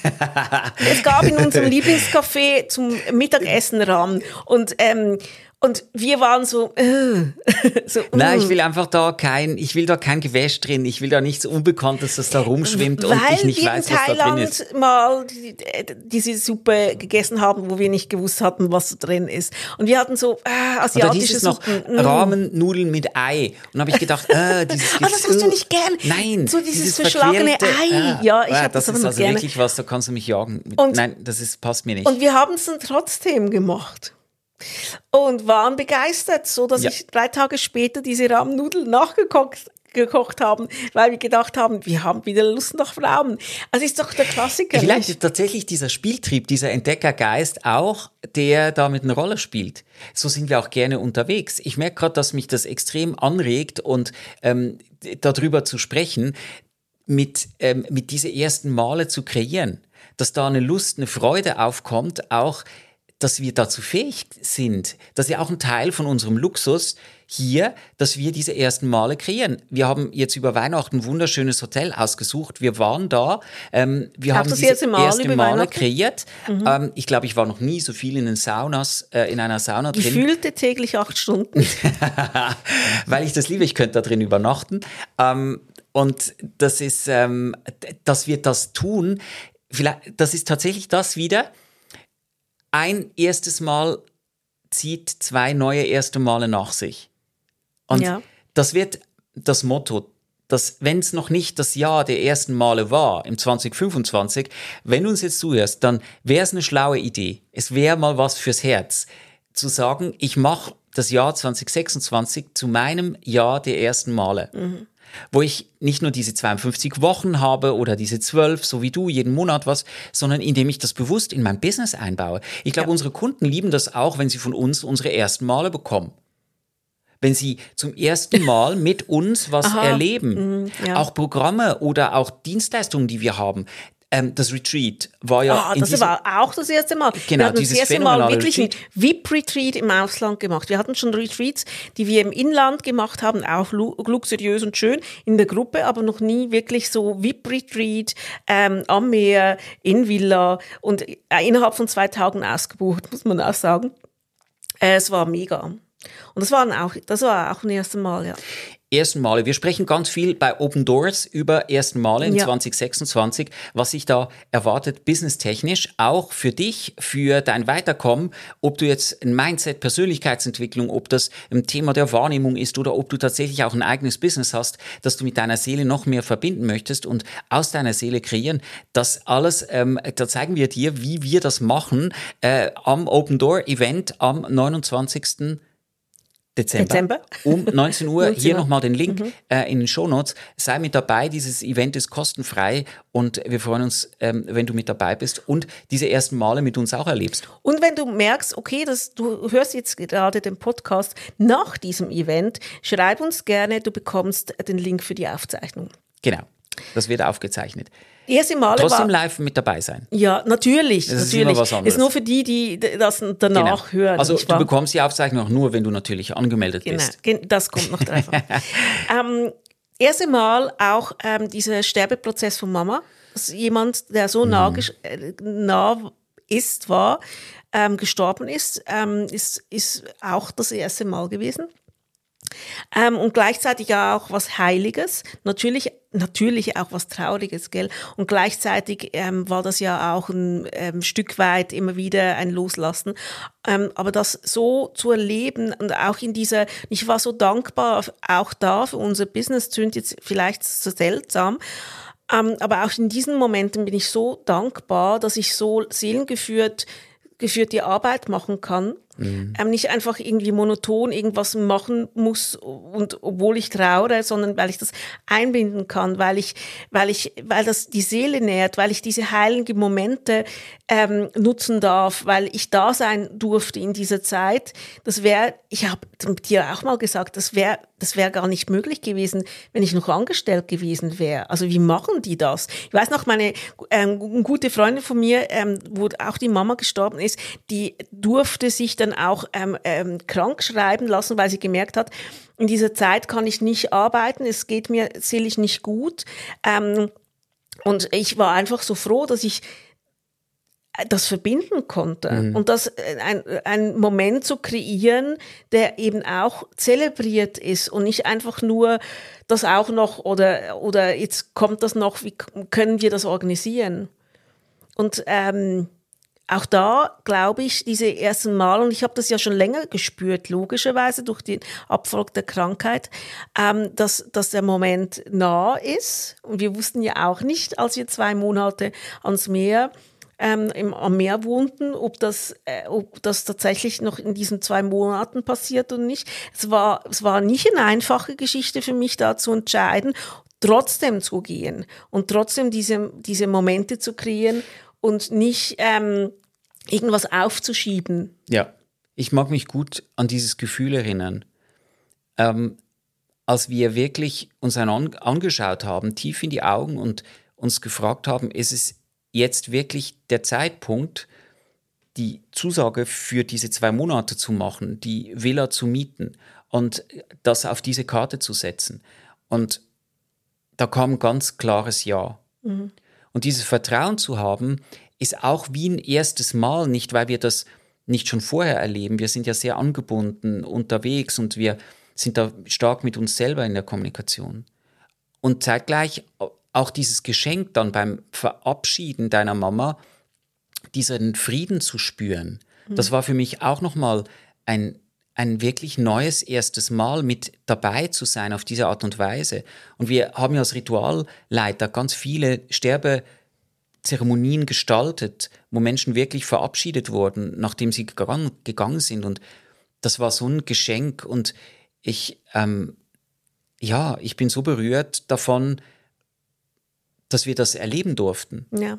es gab in unserem Lieblingscafé zum Mittagessen Rahmen. Und, ähm, und wir waren so, äh, so uh. Nein, ich will einfach da kein, ich will da kein Gewäsch drin. Ich will da nichts Unbekanntes, das da rumschwimmt Weil und ich nicht wir weiß, in was da drin Thailand ist. mal die, diese Suppe gegessen haben, wo wir nicht gewusst hatten, was da drin ist. Und wir hatten so äh, asiatische Suppen. noch Rahmennudeln mit Ei. Und habe ich gedacht, äh, dieses Ah, das hast du nicht gern. Nein. So dieses, dieses verschlagene Ei. Ah, ja, ich ah, habe das, das aber ist noch also gerne. wirklich was, da kannst du mich jagen. Mit, Und, nein, das ist, passt mir nicht. Und wir haben es dann trotzdem gemacht. Und waren begeistert, so dass Ja. ich drei Tage später diese Rahmnudeln nachgekocht gekocht haben, weil wir gedacht haben, wir haben wieder Lust nach Rahmen. Also ist doch der Klassiker. Vielleicht nicht? tatsächlich dieser Spieltrieb, dieser Entdeckergeist auch, der damit eine Rolle spielt. So sind wir auch gerne unterwegs. Ich merke gerade, dass mich das extrem anregt und ähm, darüber zu sprechen, mit, ähm, mit diese ersten Male zu kreieren. Dass da eine Lust, eine Freude aufkommt, auch dass wir dazu fähig sind. Das ist ja auch ein Teil von unserem Luxus hier, dass wir diese ersten Male kreieren. Wir haben jetzt über Weihnachten ein wunderschönes Hotel ausgesucht. Wir waren da. Ähm, wir Auch haben das diese erste Mal erste über Male Weihnachten? kreiert. Mhm. Ähm, ich glaube, ich war noch nie so viel in den Saunas, äh, in einer Sauna drin. Gefühlte täglich acht Stunden. Weil ich das liebe, ich könnte da drin übernachten. Ähm, und das ist, ähm, dass wir das tun, vielleicht, das ist tatsächlich das wieder. Ein erstes Mal zieht zwei neue erste Male nach sich. Und Ja. das wird das Motto, dass wenn es noch nicht das Jahr der ersten Male war, im zwanzig fünfundzwanzig, wenn du uns jetzt zuhörst, dann wäre es eine schlaue Idee. Es wäre mal was fürs Herz, zu sagen, ich mache das Jahr zwanzig sechsundzwanzig zu meinem Jahr der ersten Male. Mhm. Wo ich nicht nur diese zweiundfünfzig Wochen habe oder diese zwölf, so wie du, jeden Monat was, sondern indem ich das bewusst in mein Business einbaue. Ich glaube, ja. unsere Kunden lieben das auch, wenn sie von uns unsere ersten Male bekommen. Wenn sie zum ersten Mal mit uns was Aha. erleben. Mhm, ja. Auch Programme oder auch Dienstleistungen, die wir haben. Ähm, das Retreat war ja... Ah, das diesem, war auch das erste Mal. Genau, wir hatten dieses das erste Mal wirklich Retreat. ein V I P-Retreat im Ausland gemacht. Wir hatten schon Retreats, die wir im Inland gemacht haben, auch lu- luxuriös und schön in der Gruppe, aber noch nie wirklich so V I P-Retreat ähm, am Meer, in Villa und äh, innerhalb von zwei Tagen ausgebucht, muss man auch sagen. Äh, es war mega. Und das war auch, das war auch ein erstes Mal, ja. Ersten Male. Wir sprechen ganz viel bei Open Doors über ersten Male in ja. zwanzig sechsundzwanzig, was sich da erwartet, businesstechnisch, auch für dich, für dein Weiterkommen, ob du jetzt ein Mindset, Persönlichkeitsentwicklung, ob das ein Thema der Wahrnehmung ist oder ob du tatsächlich auch ein eigenes Business hast, das du mit deiner Seele noch mehr verbinden möchtest und aus deiner Seele kreieren. Das alles, ähm, da zeigen wir dir, wie wir das machen äh, am Open Door Event am neunundzwanzigsten Dezember, Dezember. um neunzehn Uhr. neunzehn Uhr. Hier nochmal den Link mhm. äh, in den Shownotes. Sei mit dabei, dieses Event ist kostenfrei und wir freuen uns, ähm, wenn du mit dabei bist und diese ersten Male mit uns auch erlebst. Und wenn du merkst, okay, das, du hörst jetzt gerade den Podcast nach diesem Event, schreib uns gerne, du bekommst den Link für die Aufzeichnung. Genau, das wird aufgezeichnet. Erste Male Trotzdem war, live mit dabei sein. Ja, natürlich. Das ist natürlich. immer was anderes. Ist nur für die, die das danach genau. hören. Also du bekommst die Aufzeichnung auch nur, wenn du natürlich angemeldet genau. bist. Das kommt noch drauf an. ähm, erste Mal auch ähm, dieser Sterbeprozess von Mama. Dass jemand, der so mhm. nah, äh, nah ist, war, ähm, gestorben ist, ähm, ist, ist auch das erste Mal gewesen. Ähm, und gleichzeitig auch was Heiliges, natürlich, natürlich auch was Trauriges, gell? Und gleichzeitig ähm, war das ja auch ein ähm, Stück weit immer wieder ein Loslassen. Ähm, aber das so zu erleben und auch in dieser, ich war so dankbar auch da für unser Business, klingt jetzt vielleicht so seltsam, ähm, aber auch in diesen Momenten bin ich so dankbar, dass ich so seelengeführt geführt die Arbeit machen kann. Mhm. Ähm, nicht einfach irgendwie monoton irgendwas machen muss und obwohl ich traure, sondern weil ich das einbinden kann, weil ich, weil ich, weil das die Seele nährt, weil ich diese heiligen Momente ähm, nutzen darf, weil ich da sein durfte in dieser Zeit. Das wäre, ich habe dir auch mal gesagt, das wäre, das wäre gar nicht möglich gewesen, wenn ich noch angestellt gewesen wäre. Also wie machen die das? Ich weiß noch, meine ähm, eine gute Freundin von mir, ähm, wo auch die Mama gestorben ist, die durfte sich dann auch ähm, ähm, krank schreiben lassen, weil sie gemerkt hat, in dieser Zeit kann ich nicht arbeiten, es geht mir seelisch nicht gut. Ähm, und ich war einfach so froh, dass ich das verbinden konnte mhm. und das ein, ein Moment zu kreieren, der eben auch zelebriert ist und nicht einfach nur das auch noch oder, oder jetzt kommt das noch, wie können wir das organisieren? Und ähm, auch da glaube ich, diese ersten Mal, und ich habe das ja schon länger gespürt, logischerweise durch den Abfolg der Krankheit, ähm, dass, dass der Moment nah ist. Und wir wussten ja auch nicht, als wir zwei Monate ans Meer ähm, im, am Meer wohnten, ob das, äh, ob das tatsächlich noch in diesen zwei Monaten passiert oder nicht. Es war, es war nicht eine einfache Geschichte für mich, da zu entscheiden, trotzdem zu gehen und trotzdem diese, diese Momente zu kreieren und nicht ähm, irgendwas aufzuschieben. Ja, ich mag mich gut an dieses Gefühl erinnern. Ähm, als wir wirklich uns einander angeschaut haben, tief in die Augen und uns gefragt haben, ist es jetzt wirklich der Zeitpunkt, die Zusage für diese zwei Monate zu machen, die Villa zu mieten und das auf diese Karte zu setzen. Und da kam ein ganz klares Ja. Mhm. Und dieses Vertrauen zu haben, ist auch wie ein erstes Mal, nicht weil wir das nicht schon vorher erleben. Wir sind ja sehr angebunden unterwegs und wir sind da stark mit uns selber in der Kommunikation. Und zeitgleich auch dieses Geschenk dann beim Verabschieden deiner Mama, diesen Frieden zu spüren, mhm. das war für mich auch nochmal ein, ein wirklich neues erstes Mal mit dabei zu sein auf diese Art und Weise. Und wir haben ja als Ritualleiter ganz viele Sterbezeremonien gestaltet, wo Menschen wirklich verabschiedet wurden, nachdem sie gegangen, gegangen sind. Und das war so ein Geschenk und ich, ähm, ja, ich bin so berührt davon, dass wir das erleben durften. Ja.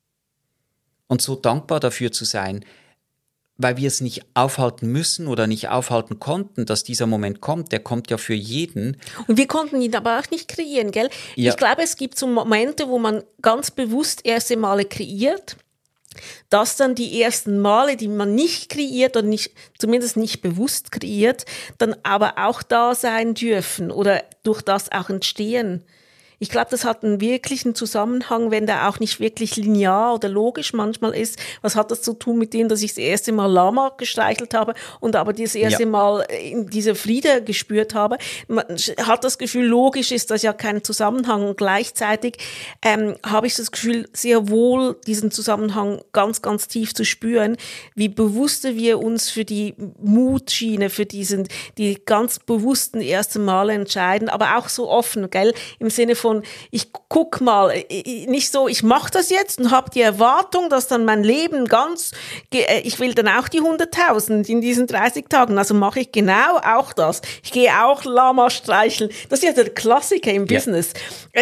Und so dankbar dafür zu sein, weil wir es nicht aufhalten müssen oder nicht aufhalten konnten, dass dieser Moment kommt. Der kommt ja für jeden. Und wir konnten ihn aber auch nicht kreieren, gell? Ja. Ich glaube, es gibt so Momente, wo man ganz bewusst erste Male kreiert, dass dann die ersten Male, die man nicht kreiert oder nicht, zumindest nicht bewusst kreiert, dann aber auch da sein dürfen oder durch das auch entstehen. Ich glaube, das hat einen wirklichen Zusammenhang, wenn der auch nicht wirklich linear oder logisch manchmal ist. Was hat das zu tun mit dem, dass ich das erste Mal Lama gestreichelt habe und aber das erste ja. Mal in diese Friede gespürt habe? Man hat das Gefühl, logisch ist das ja kein Zusammenhang. Und gleichzeitig ähm, habe ich das Gefühl, sehr wohl diesen Zusammenhang ganz, ganz tief zu spüren, wie bewusster wir uns für die Mutschiene, für diesen, die ganz bewussten ersten Male entscheiden, aber auch so offen, gell? Im Sinne von, ich guck mal, nicht so, ich mache das jetzt und habe die Erwartung, dass dann mein Leben ganz, ich will dann auch die hunderttausend in diesen dreißig Tagen, also mache ich genau auch das. Ich gehe auch Lama streicheln. Das ist ja der Klassiker im ja. Business.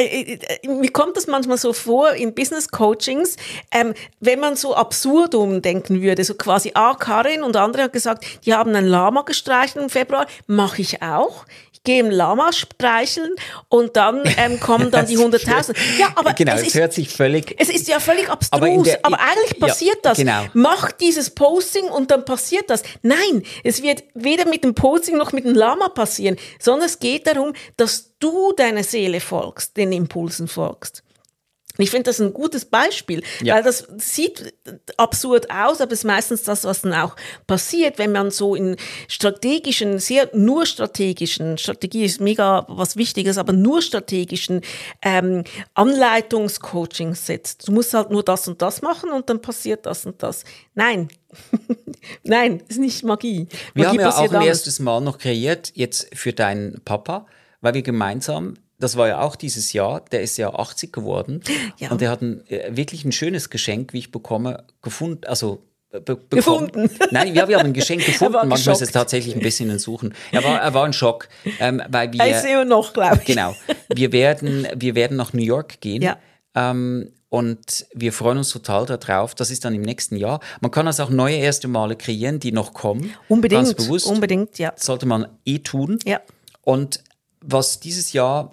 Mir kommt das manchmal so vor in Business-Coachings, ähm, wenn man so absurd umdenken würde, so quasi, ah, Karin und andere hat gesagt, die haben ein Lama gestreichelt im Februar, mache ich auch. Ich gehe im Lama streicheln und dann ähm, kommen dann die hunderttausend. Ja, aber genau, es, es ist, hört sich völlig... Es ist ja völlig abstrus, aber, der, aber eigentlich passiert ja, das. Genau. Mach dieses Posting und dann passiert das. Nein, es wird weder mit dem Posting noch mit dem Lama passieren, sondern es geht darum, dass du deiner Seele folgst, den Impulsen folgst. Ich finde das ein gutes Beispiel, ja. weil das sieht absurd aus, aber es ist meistens das, was dann auch passiert, wenn man so in strategischen, sehr nur strategischen, Strategie ist mega was Wichtiges, aber nur strategischen ähm, Anleitungscoachings setzt. Du musst halt nur das und das machen und dann passiert das und das. Nein, nein, ist nicht Magie. Wir Magie haben ja auch ein anders. erstes Mal noch kreiert, jetzt für deinen Papa, weil wir gemeinsam... Das war ja auch dieses Jahr, der ist ja achtzig geworden ja. und der hat ein, wirklich ein schönes Geschenk, wie ich bekomme, gefunden, also be- bekommen. Gefunden? Nein, ja, wir haben ein Geschenk gefunden, manchmal geschockt. ist es tatsächlich ein bisschen ein Suchen. Er war, er war ein Schock, ähm, weil wir... Er ist immer noch, glaube ich. Genau, wir werden, wir werden nach New York gehen. Ja. Ähm, und wir freuen uns total darauf. Das ist dann im nächsten Jahr. Man kann also auch neue erste Male kreieren, die noch kommen. Unbedingt, ganz bewusst. unbedingt, ja. Das sollte man eh tun. Ja. Und was dieses Jahr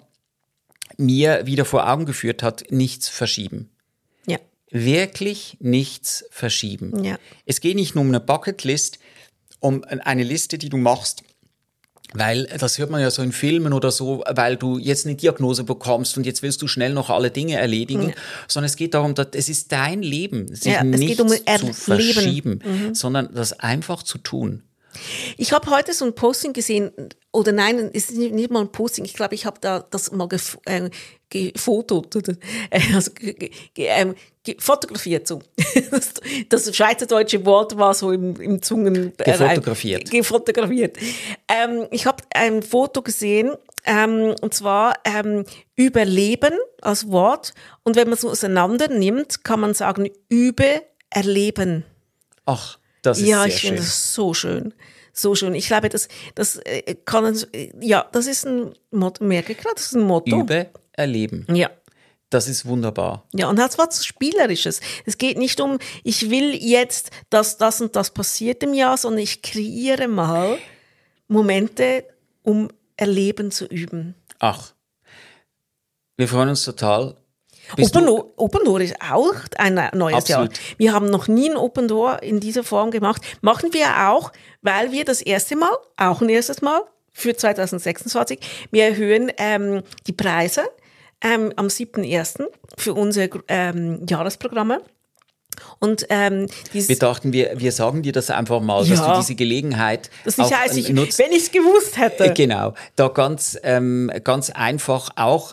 mir wieder vor Augen geführt hat, nichts verschieben. Ja. Wirklich nichts verschieben. Ja. Es geht nicht nur um eine Bucketlist, um eine Liste, die du machst, weil das hört man ja so in Filmen oder so, weil du jetzt eine Diagnose bekommst und jetzt willst du schnell noch alle Dinge erledigen, ja. sondern es geht darum, dass es ist dein Leben, sich ja, nichts um zu verschieben, mhm. sondern das einfach zu tun. Ich habe heute so ein Posting gesehen, oder nein, es ist nicht mal ein Posting, ich glaube, ich habe da das mal gef- äh, gefotot, oder, äh, also ge- ge- äh, ge- fotografiert. So. Das, das schweizerdeutsche Wort war so im, im Zungen... Gefotografiert. Äh, gefotografiert. Ähm, ich habe ein Foto gesehen Ähm, und zwar ähm, Überleben als Wort. Und wenn man es auseinander nimmt, kann man sagen Übererleben. Ach, das ist ja, sehr ich finde schön. das so schön. So schön. Ich glaube, das, das äh, kann, äh, ja, das ist ein Motto, merke ich gerade, das ist ein Motto. Übererleben. Ja. Das ist wunderbar. Ja, und das was Spielerisches. Es geht nicht um, ich will jetzt, dass das und das passiert im Jahr, sondern ich kreiere mal Momente, um Erleben zu üben. Ach, wir freuen uns total. Bist Open du- Door, Open Door ist auch ein neues Absolut. Jahr. Wir haben noch nie ein Open Door in dieser Form gemacht. Machen wir auch, weil wir das erste Mal, auch ein erstes Mal für zwanzig sechsundzwanzig, wir erhöhen ähm, die Preise ähm, am siebten ersten für unsere ähm, Jahresprogramme. Und ähm, dieses, Wir dachten, wir, wir sagen dir das einfach mal, dass Ja. du diese Gelegenheit das nicht auch heißt, ich, nutzt. wenn ich es gewusst hätte. Genau, da ganz, ähm, ganz einfach auch,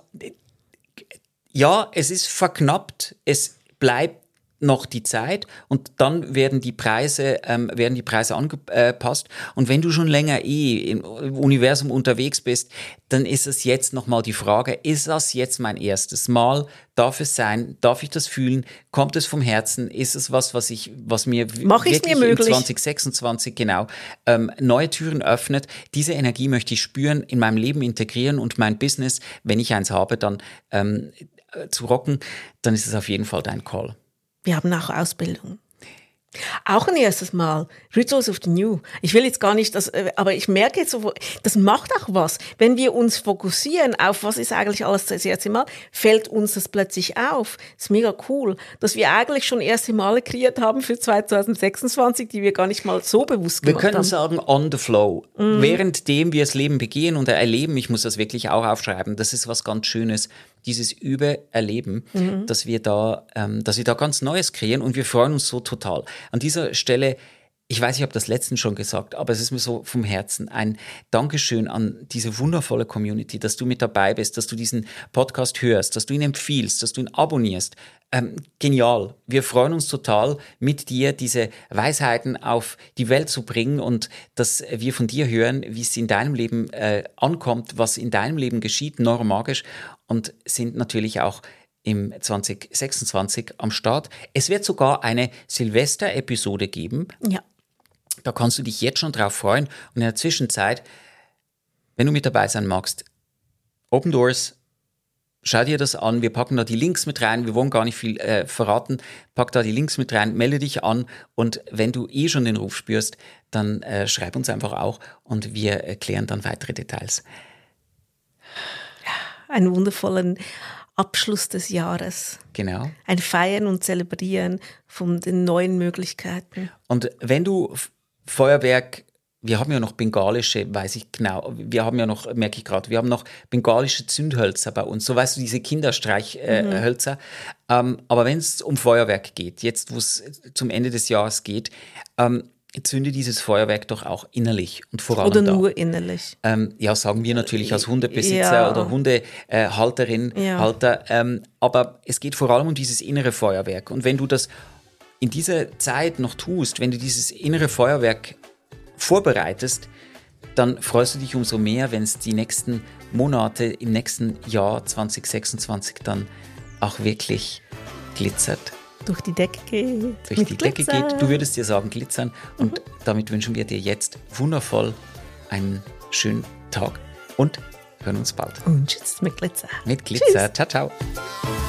ja, es ist verknappt, es bleibt noch die Zeit und dann werden die Preise, ähm, werden die Preise angepasst. Und wenn du schon länger eh im Universum unterwegs bist, dann ist es jetzt nochmal die Frage, ist das jetzt mein erstes Mal? Darf es sein? Darf ich das fühlen? Kommt es vom Herzen? Ist es was, was ich, was mir Mach ich's wirklich mir möglich? im zwanzig sechsundzwanzig genau ähm, neue Türen öffnet? Diese Energie möchte ich spüren, in meinem Leben integrieren und mein Business, wenn ich eins habe, dann ähm, zu rocken, dann ist es auf jeden Fall dein Call. Wir haben auch Ausbildung. Auch ein erstes Mal. Rituals of the New. Ich will jetzt gar nicht, das, äh, aber ich merke jetzt, so, das macht auch was. Wenn wir uns fokussieren auf, was ist eigentlich alles das erste Mal, fällt uns das plötzlich auf. Das ist mega cool, dass wir eigentlich schon erste Male kreiert haben für zwanzig sechsundzwanzig, die wir gar nicht mal so bewusst Wir gemacht können haben. sagen, on the flow. Währenddem wir das Leben begehen und erleben, ich muss das wirklich auch aufschreiben, das ist was ganz Schönes, dieses Übererleben, Mhm. dass wir da, ähm, dass wir da ganz Neues kreieren und wir freuen uns so total. An dieser Stelle, ich weiß, ich habe das letztens schon gesagt, aber es ist mir so vom Herzen ein Dankeschön an diese wundervolle Community, dass du mit dabei bist, dass du diesen Podcast hörst, dass du ihn empfiehlst, dass du ihn abonnierst. Ähm, genial. Wir freuen uns total, mit dir diese Weisheiten auf die Welt zu bringen und dass wir von dir hören, wie es in deinem Leben äh, ankommt, was in deinem Leben geschieht, neuromagisch, und sind natürlich auch im zwanzig sechsundzwanzig am Start. Es wird sogar eine Silvester-Episode geben. Ja. Da kannst du dich jetzt schon drauf freuen. Und in der Zwischenzeit, wenn du mit dabei sein magst, Open Doors, schau dir das an. Wir packen da die Links mit rein. Wir wollen gar nicht viel äh, verraten. Pack da die Links mit rein, melde dich an. Und wenn du eh schon den Ruf spürst, dann äh, schreib uns einfach auch und wir erklären dann weitere Details. Einen wundervollen Abschluss des Jahres. Genau. Ein Feiern und Zelebrieren von den neuen Möglichkeiten. Und wenn du F- Feuerwerk, wir haben ja noch bengalische, weiß ich genau, wir haben ja noch, merke ich gerade, wir haben noch bengalische Zündhölzer bei uns, so weißt du, diese Kinderstreichhölzer. Äh, Hölzer. ähm, aber wenn es um Feuerwerk geht, jetzt wo es zum Ende des Jahres geht, ähm, zünde dieses Feuerwerk doch auch innerlich und vor allem Oder da. nur innerlich. Ähm, ja, sagen wir natürlich als Hundebesitzer Ja. oder Hundehalterin, Ja. Halter. Ähm, aber es geht vor allem um dieses innere Feuerwerk. Und wenn du das in dieser Zeit noch tust, wenn du dieses innere Feuerwerk vorbereitest, dann freust du dich umso mehr, wenn es die nächsten Monate im nächsten Jahr zwanzig sechsundzwanzig dann auch wirklich glitzert, Durch die Decke geht. durch Mit die Decke Glitzer. geht. Du würdest dir sagen glitzern. Und damit wünschen wir dir jetzt wundervoll einen schönen Tag und hören uns bald. Und tschüss mit Glitzer. Mit Glitzer. Ciao, ciao.